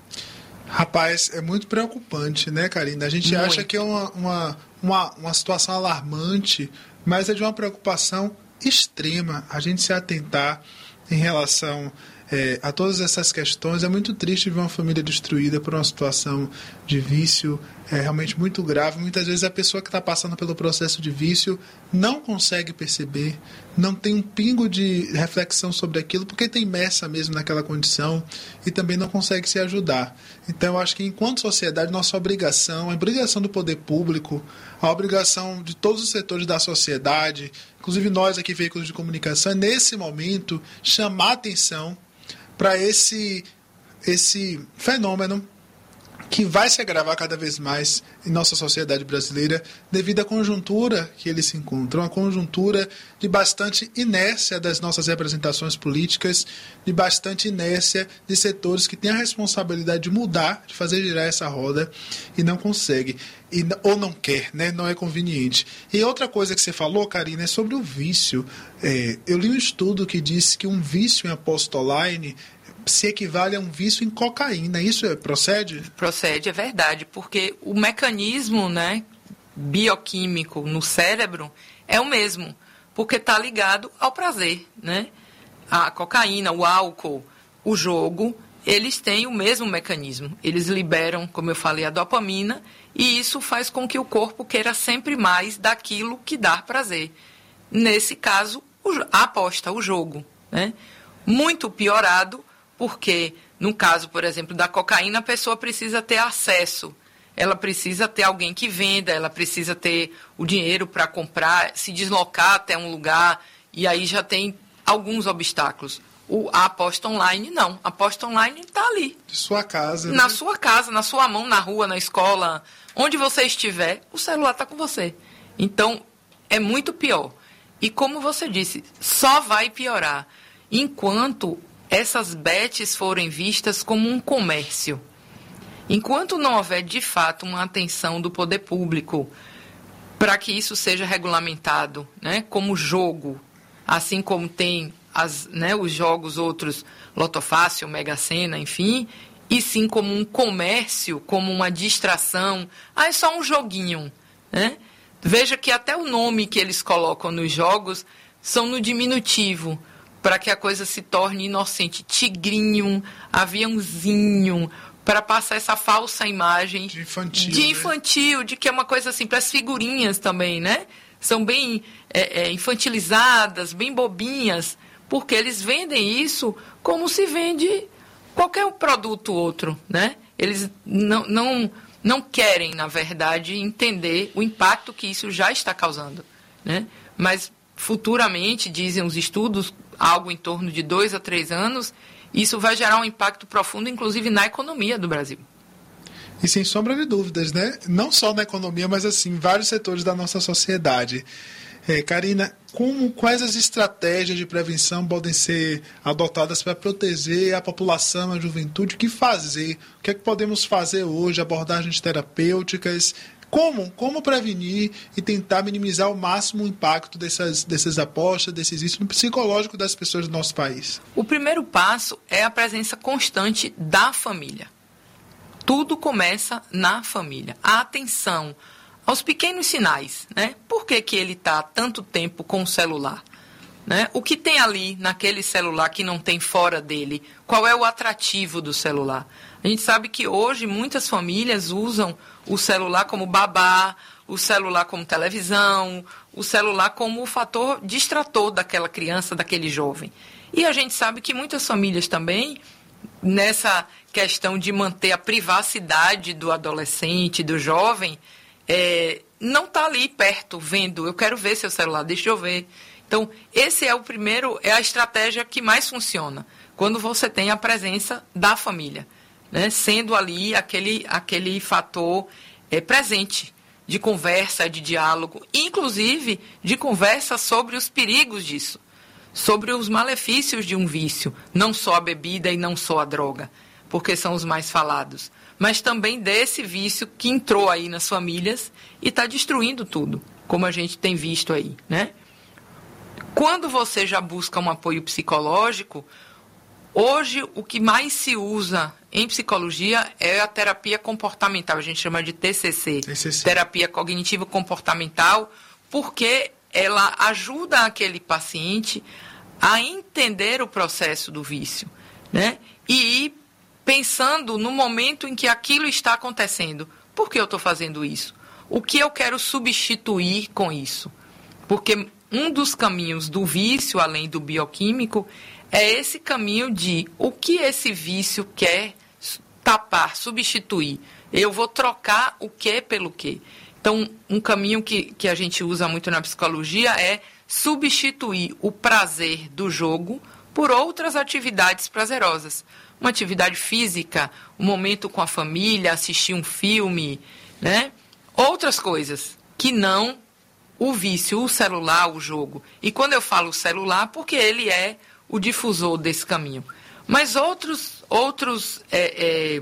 Speaker 21: Rapaz, é muito preocupante, né, Karina? A gente muito. acha que é uma, uma, uma, uma situação alarmante, mas é de uma preocupação extrema a gente se atentar em relação É, a todas essas questões. É muito triste ver uma família destruída por uma situação de vício é realmente muito grave. Muitas vezes a pessoa que está passando pelo processo de vício não consegue perceber, não tem um pingo de reflexão sobre aquilo, porque tem imersa mesmo naquela condição e também não consegue se ajudar. Então, eu acho que enquanto sociedade, nossa obrigação, a obrigação do poder público, a obrigação de todos os setores da sociedade, inclusive nós aqui, veículos de comunicação, é nesse momento chamar atenção para esse, esse fenômeno que vai se agravar cada vez mais em nossa sociedade brasileira devido à conjuntura que eles se encontram, uma conjuntura de bastante inércia das nossas representações políticas, de bastante inércia de setores que têm a responsabilidade de mudar, de fazer girar essa roda e não consegue, e, ou não quer, né? Não é conveniente. E outra coisa que você falou, Karina, é sobre o vício. É, eu li um estudo que disse que um vício em aposta online se equivale a um vício em cocaína. Isso é, procede?
Speaker 20: Procede, é verdade, porque o mecanismo, né, bioquímico no cérebro é o mesmo, porque está ligado ao prazer, né? A cocaína, o álcool, o jogo, eles têm o mesmo mecanismo. Eles liberam, como eu falei, a dopamina, e isso faz com que o corpo queira sempre mais daquilo que dá prazer. Nesse caso, a aposta, o jogo, né? Muito piorado, porque, no caso, por exemplo, da cocaína, a pessoa precisa ter acesso, ela precisa ter alguém que venda, ela precisa ter o dinheiro para comprar, se deslocar até um lugar, e aí já tem alguns obstáculos. O, a aposta online, não. A aposta online está ali.
Speaker 21: De sua casa.
Speaker 20: Na
Speaker 21: né?
Speaker 20: sua casa, na sua mão, na rua, na escola, onde você estiver, o celular está com você. Então, é muito pior. E como você disse, só vai piorar enquanto essas bets forem vistas como um comércio. Enquanto não houver, de fato, uma atenção do poder público para que isso seja regulamentado, né, como jogo, assim como tem as, né, os jogos outros, Lotofácil, Mega Sena, enfim, e sim como um comércio, como uma distração. Ah, é só um joguinho, né? Veja que até o nome que eles colocam nos jogos são no diminutivo, para que a coisa se torne inocente. Tigrinho, aviãozinho, para passar essa falsa imagem
Speaker 21: de infantil,
Speaker 20: de,
Speaker 21: né?
Speaker 20: infantil, de que é uma coisa assim, para as figurinhas também, né? São bem é, é, infantilizadas, bem bobinhas, porque eles vendem isso como se vende qualquer produto outro, né? Eles não, não, não querem, na verdade, entender o impacto que isso já está causando, né? Mas futuramente, dizem os estudos, algo em torno de dois a três anos, isso vai gerar um impacto profundo, inclusive na economia do Brasil.
Speaker 21: E sem sombra de dúvidas, né? Não só na economia, mas assim, em vários setores da nossa sociedade. É, Karina, como, quais as estratégias de prevenção podem ser adotadas para proteger a população, a juventude? O que fazer? O que é que podemos fazer hoje? Abordagens terapêuticas? Como, como prevenir e tentar minimizar ao máximo o impacto dessas, dessas apostas, desses vícios no psicológico das pessoas do nosso país?
Speaker 20: O primeiro passo é a presença constante da família. Tudo começa na família. A atenção aos pequenos sinais, né? Por que que ele está tanto tempo com o celular? Né? O que tem ali naquele celular que não tem fora dele? Qual é o atrativo do celular? A gente sabe que hoje muitas famílias usam o celular como babá, o celular como televisão, o celular como o fator distrator daquela criança, daquele jovem. E a gente sabe que muitas famílias também, nessa questão de manter a privacidade do adolescente, do jovem, é, não está ali perto, vendo, eu quero ver seu celular, deixa eu ver. Então, esse é o primeiro, é a estratégia que mais funciona, quando você tem a presença da família, né? Sendo ali aquele, aquele fator é, presente de conversa, de diálogo, inclusive de conversa sobre os perigos disso, sobre os malefícios de um vício, não só a bebida e não só a droga, porque são os mais falados, mas também desse vício que entrou aí nas famílias e está destruindo tudo, como a gente tem visto aí, né? Quando você já busca um apoio psicológico, hoje o que mais se usa em psicologia é a terapia comportamental, a gente chama de T C C, T C C. Terapia cognitivo comportamental, porque ela ajuda aquele paciente a entender o processo do vício, né? E ir pensando no momento em que aquilo está acontecendo. Por que eu estou fazendo isso? O que eu quero substituir com isso? Porque um dos caminhos do vício, além do bioquímico, é esse caminho de o que esse vício quer tapar, substituir. Eu vou trocar o que pelo que. Então, um caminho que, que a gente usa muito na psicologia é substituir o prazer do jogo por outras atividades prazerosas. Uma atividade física, um momento com a família, assistir um filme, né? Outras coisas que não o vício, o celular, o jogo. E quando eu falo celular, porque ele é o difusor desse caminho. Mas outros, outros é, é,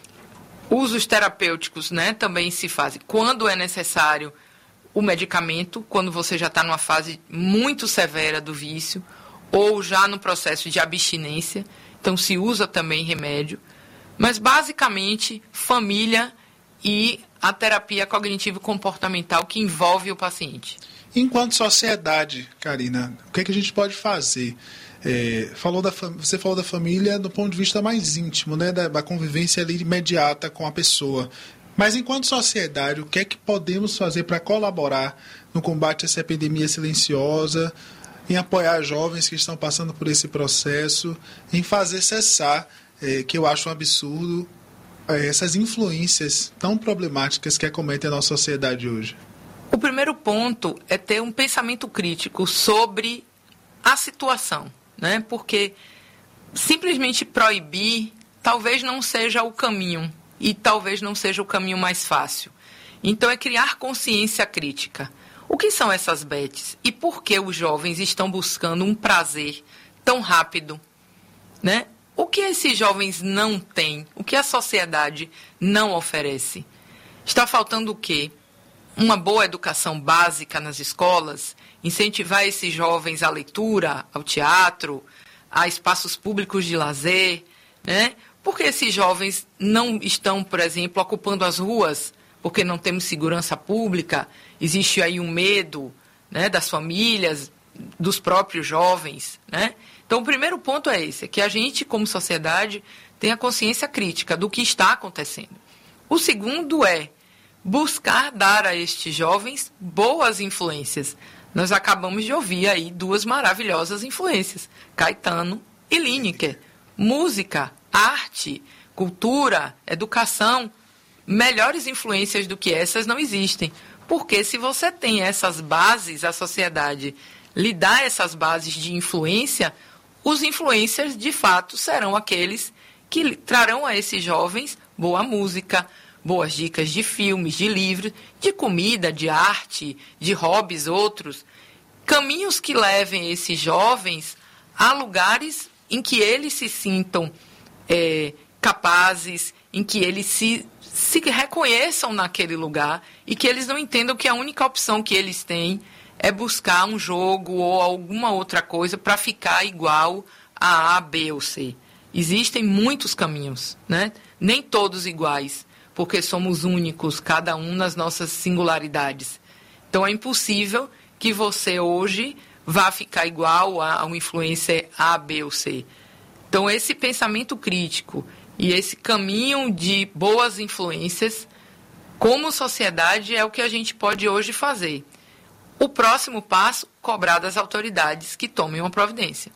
Speaker 20: usos terapêuticos, né, também se fazem. Quando é necessário o medicamento, quando você já está numa fase muito severa do vício, ou já no processo de abstinência, então se usa também remédio. Mas, basicamente, família e a terapia cognitivo-comportamental que envolve o paciente.
Speaker 21: Enquanto sociedade, Karina, o que, é que a gente pode fazer? É, falou da, você falou da família do ponto de vista mais íntimo, né, da, da convivência ali imediata com a pessoa. Mas, enquanto sociedade, o que é que podemos fazer para colaborar no combate a essa epidemia silenciosa, em apoiar jovens que estão passando por esse processo, em fazer cessar, é, que eu acho um absurdo, é, essas influências tão problemáticas que acometem a nossa sociedade hoje?
Speaker 20: O primeiro ponto é ter um pensamento crítico sobre a situação, né? Porque simplesmente proibir talvez não seja o caminho e talvez não seja o caminho mais fácil. Então é criar consciência crítica. O que são essas bets? E por que os jovens estão buscando um prazer tão rápido, né? O que esses jovens não têm? O que a sociedade não oferece? Está faltando o quê? Uma boa educação básica nas escolas, incentivar esses jovens à leitura, ao teatro, a espaços públicos de lazer, né? Porque esses jovens não estão, por exemplo, ocupando as ruas, porque não temos segurança pública, existe aí um medo, né, das famílias, dos próprios jovens, né? Então, o primeiro ponto é esse, é que a gente, como sociedade, tenha consciência crítica do que está acontecendo. O segundo é buscar dar a estes jovens boas influências. Nós acabamos de ouvir aí duas maravilhosas influências, Caetano e Lineker. Música, arte, cultura, educação, melhores influências do que essas não existem. Porque se você tem essas bases, a sociedade lhe dá essas bases de influência, os influencers, de fato, serão aqueles que trarão a esses jovens boa música, boas dicas de filmes, de livros, de comida, de arte, de hobbies outros. Caminhos que levem esses jovens a lugares em que eles se sintam é, capazes, em que eles se, se reconheçam naquele lugar e que eles não entendam que a única opção que eles têm é buscar um jogo ou alguma outra coisa para ficar igual a A, B ou C. Existem muitos caminhos, né? Nem todos iguais, porque somos únicos, cada um nas nossas singularidades. Então, é impossível que você hoje vá ficar igual a um influencer A, B ou C. Então, esse pensamento crítico e esse caminho de boas influências, como sociedade, é o que a gente pode hoje fazer. O próximo passo, cobrar das autoridades que tomem uma providência,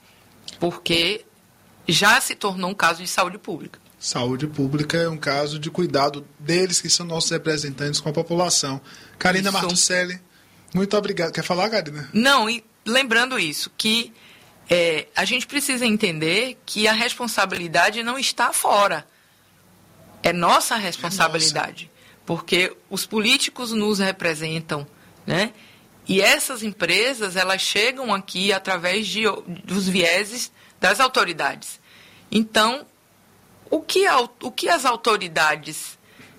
Speaker 20: porque já se tornou um caso de saúde pública.
Speaker 21: Saúde pública é um caso de cuidado deles, que são nossos representantes com a população. Karina isso. Martuccelli, muito obrigado. Quer falar, Karina?
Speaker 20: Não, e lembrando isso, que é, a gente precisa entender que a responsabilidade não está fora. É nossa responsabilidade, é nossa. Porque os políticos nos representam, né? E essas empresas, elas chegam aqui através de, dos vieses das autoridades. Então, o que, a, o que as autoridades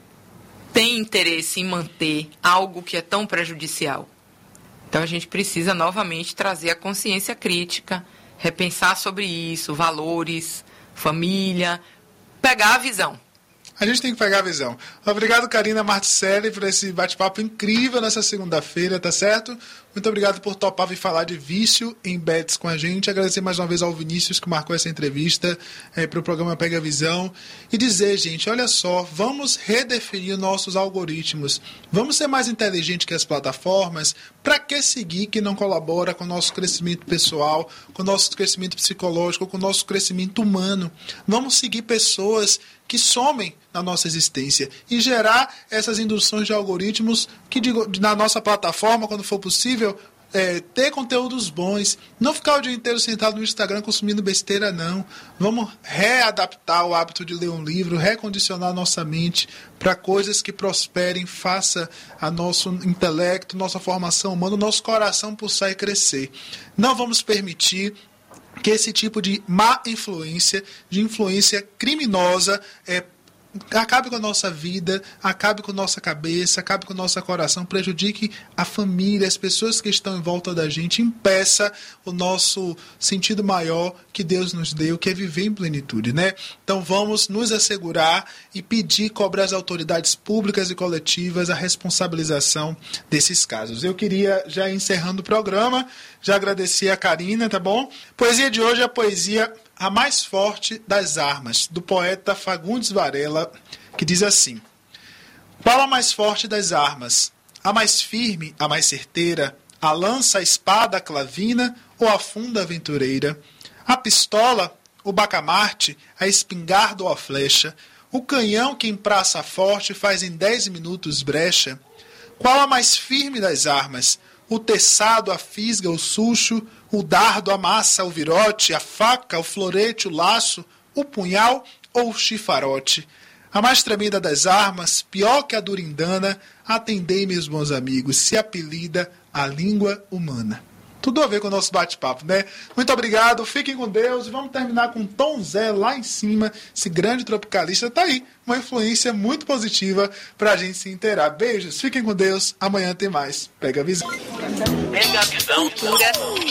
Speaker 20: têm interesse em manter algo que é tão prejudicial? Então, a gente precisa novamente trazer a consciência crítica, repensar sobre isso, valores, família, pegar a visão.
Speaker 21: A gente tem que pegar a visão. Obrigado, Karina Martuccelli, por esse bate-papo incrível nessa segunda-feira, tá certo? Muito obrigado por topar e falar de vício em bets com a gente. Agradecer mais uma vez ao Vinícius que marcou essa entrevista é, para o programa Pega a Visão. E dizer, gente, olha só, vamos redefinir nossos algoritmos. Vamos ser mais inteligentes que as plataformas. Para que seguir que não colabora com o nosso crescimento pessoal, com o nosso crescimento psicológico, com o nosso crescimento humano? Vamos seguir pessoas que somem na nossa existência e gerar essas induções de algoritmos que digo, na nossa plataforma, quando for possível, é, ter conteúdos bons, não ficar o dia inteiro sentado no Instagram consumindo besteira, não. Vamos readaptar o hábito de ler um livro, recondicionar a nossa mente para coisas que prosperem, faça a nosso intelecto, nossa formação humana, o nosso coração pulsar e crescer. Não vamos permitir que esse tipo de má influência, de influência criminosa, é, acabe com a nossa vida, acabe com a nossa cabeça, acabe com o nosso coração, prejudique a família, as pessoas que estão em volta da gente, impeça o nosso sentido maior que Deus nos deu, que é viver em plenitude, né? Então vamos nos assegurar e pedir, cobrar às autoridades públicas e coletivas a responsabilização desses casos. Eu queria, já encerrando o programa, já agradecer a Karina, tá bom? Poesia de hoje é a poesia A Mais Forte das Armas, do poeta Fagundes Varela, que diz assim: qual a mais forte das armas? A mais firme, a mais certeira? A lança, a espada, a clavina ou a funda aventureira? A pistola, o bacamarte, a espingarda ou a flecha? O canhão que em praça forte faz em dez minutos brecha? Qual a mais firme das armas? O teçado, a fisga, o sucho, o dardo, a massa, o virote, a faca, o florete, o laço, o punhal ou o chifarote? A mais tremenda das armas, pior que a durindana, atendei, meus bons amigos, se apelida a língua humana. Tudo a ver com o nosso bate-papo, né? Muito obrigado, fiquem com Deus e vamos terminar com Tom Zé lá em cima. Esse grande tropicalista tá aí, uma influência muito positiva pra gente se inteirar. Beijos, fiquem com Deus, amanhã tem mais. Pega a visão.
Speaker 9: Pega a visão. Cultura,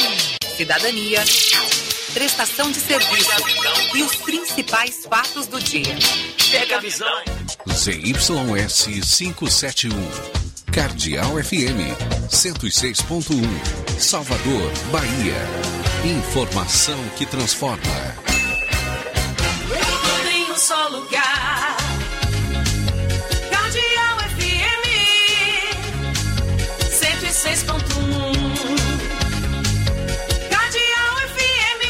Speaker 9: cidadania, prestação de serviço e os principais fatos do dia. Pega a visão.
Speaker 3: Z Y S quinhentos e setenta e um. Cardeal F M, cento e seis ponto um, Salvador, Bahia. Informação que transforma.
Speaker 4: Tudo em um só lugar. Cardeal F M, cento e seis ponto um. Cardeal F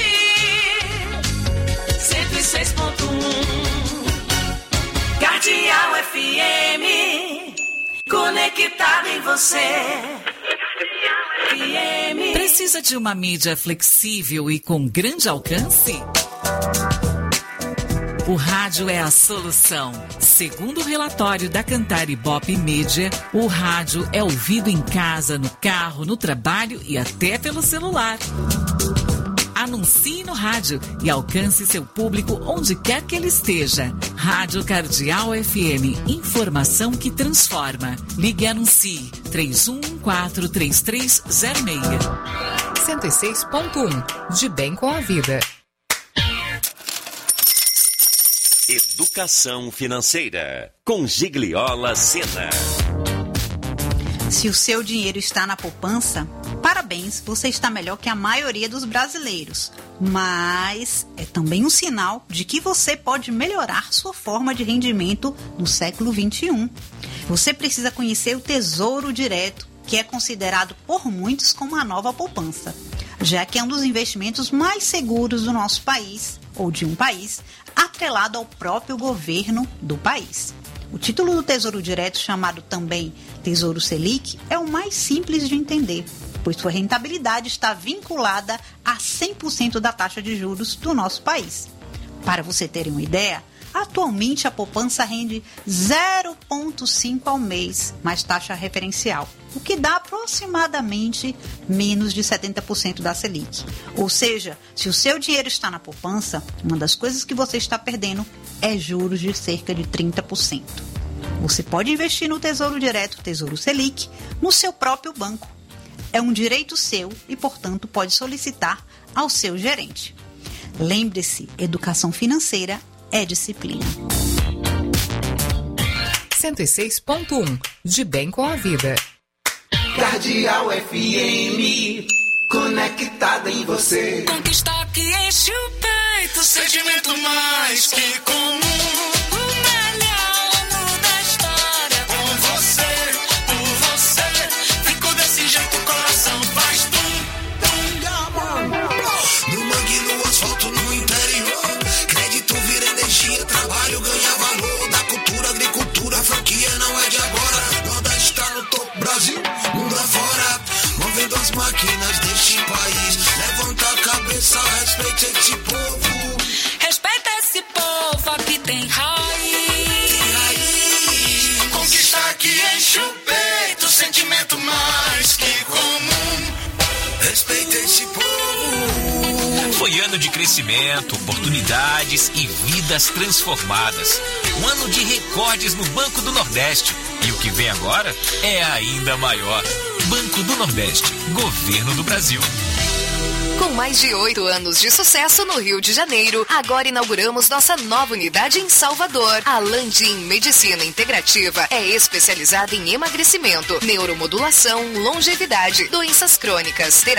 Speaker 4: M, cento e seis ponto um. Cardeal F M. Conectado em você.
Speaker 13: Precisa de uma mídia flexível e com grande alcance? O rádio é a solução. Segundo o relatório da Cantar Ibope Mídia, o rádio é ouvido em casa, no carro, no trabalho e até pelo celular. Anuncie no rádio e alcance seu público onde quer que ele esteja. Rádio Cardeal F M. Informação que transforma. Ligue e anuncie. três um um quatro, três três zero seis.
Speaker 9: cento e seis ponto um. De bem com a vida.
Speaker 17: Educação financeira. Com Gigliola Sena.
Speaker 7: Se o seu dinheiro está na poupança, parabéns, você está melhor que a maioria dos brasileiros. Mas é também um sinal de que você pode melhorar sua forma de rendimento no século vinte e um. Você precisa conhecer o Tesouro Direto, que é considerado por muitos como a nova poupança, já que é um dos investimentos mais seguros do nosso país, ou de um país, atrelado ao próprio governo do país. O título do Tesouro Direto, chamado também Tesouro Selic, é o mais simples de entender, pois sua rentabilidade está vinculada a cem por cento da taxa de juros do nosso país. Para você ter uma ideia, atualmente a poupança rende zero vírgula cinco ao mês, mais taxa referencial, o que dá aproximadamente menos de setenta por cento da Selic. Ou seja, se o seu dinheiro está na poupança, uma das coisas que você está perdendo é juros de cerca de trinta por cento. Você pode investir no Tesouro Direto, Tesouro Selic, no seu próprio banco. É um direito seu e, portanto, pode solicitar ao seu gerente. Lembre-se, educação financeira é disciplina.
Speaker 9: cento e seis ponto um. De bem com a vida.
Speaker 19: Cardeal
Speaker 6: Cardeal F M, conectada em você.
Speaker 4: Conquista que enche o peito, sentimento mais que comum. O melhor ano da história, com você, por você. Ficou desse jeito, o coração faz tum, tum.
Speaker 11: No mangue, no asfalto, no interior. Crédito vira energia, trabalho ganha valor. Da cultura, agricultura, a franquia não é de agora. Nordeste está no topo, Brasil, mundo afora. Movendo as máquinas deste país. Levanta a cabeça, respeita esse povo.
Speaker 4: Respeita esse povo, aqui tem raiz.
Speaker 11: Tem raiz.
Speaker 4: Conquista que enche o peito, sentimento mais que comum.
Speaker 11: Respeita esse povo.
Speaker 12: Foi ano de crescimento, oportunidades e vidas transformadas. Um ano de recordes no Banco do Nordeste. E o que vem agora é ainda maior. Banco do Nordeste, Governo do Brasil.
Speaker 9: Com mais de oito anos de sucesso no Rio de Janeiro, agora inauguramos nossa nova unidade em Salvador. A Landim Medicina Integrativa é especializada em emagrecimento, neuromodulação, longevidade, doenças crônicas, terapia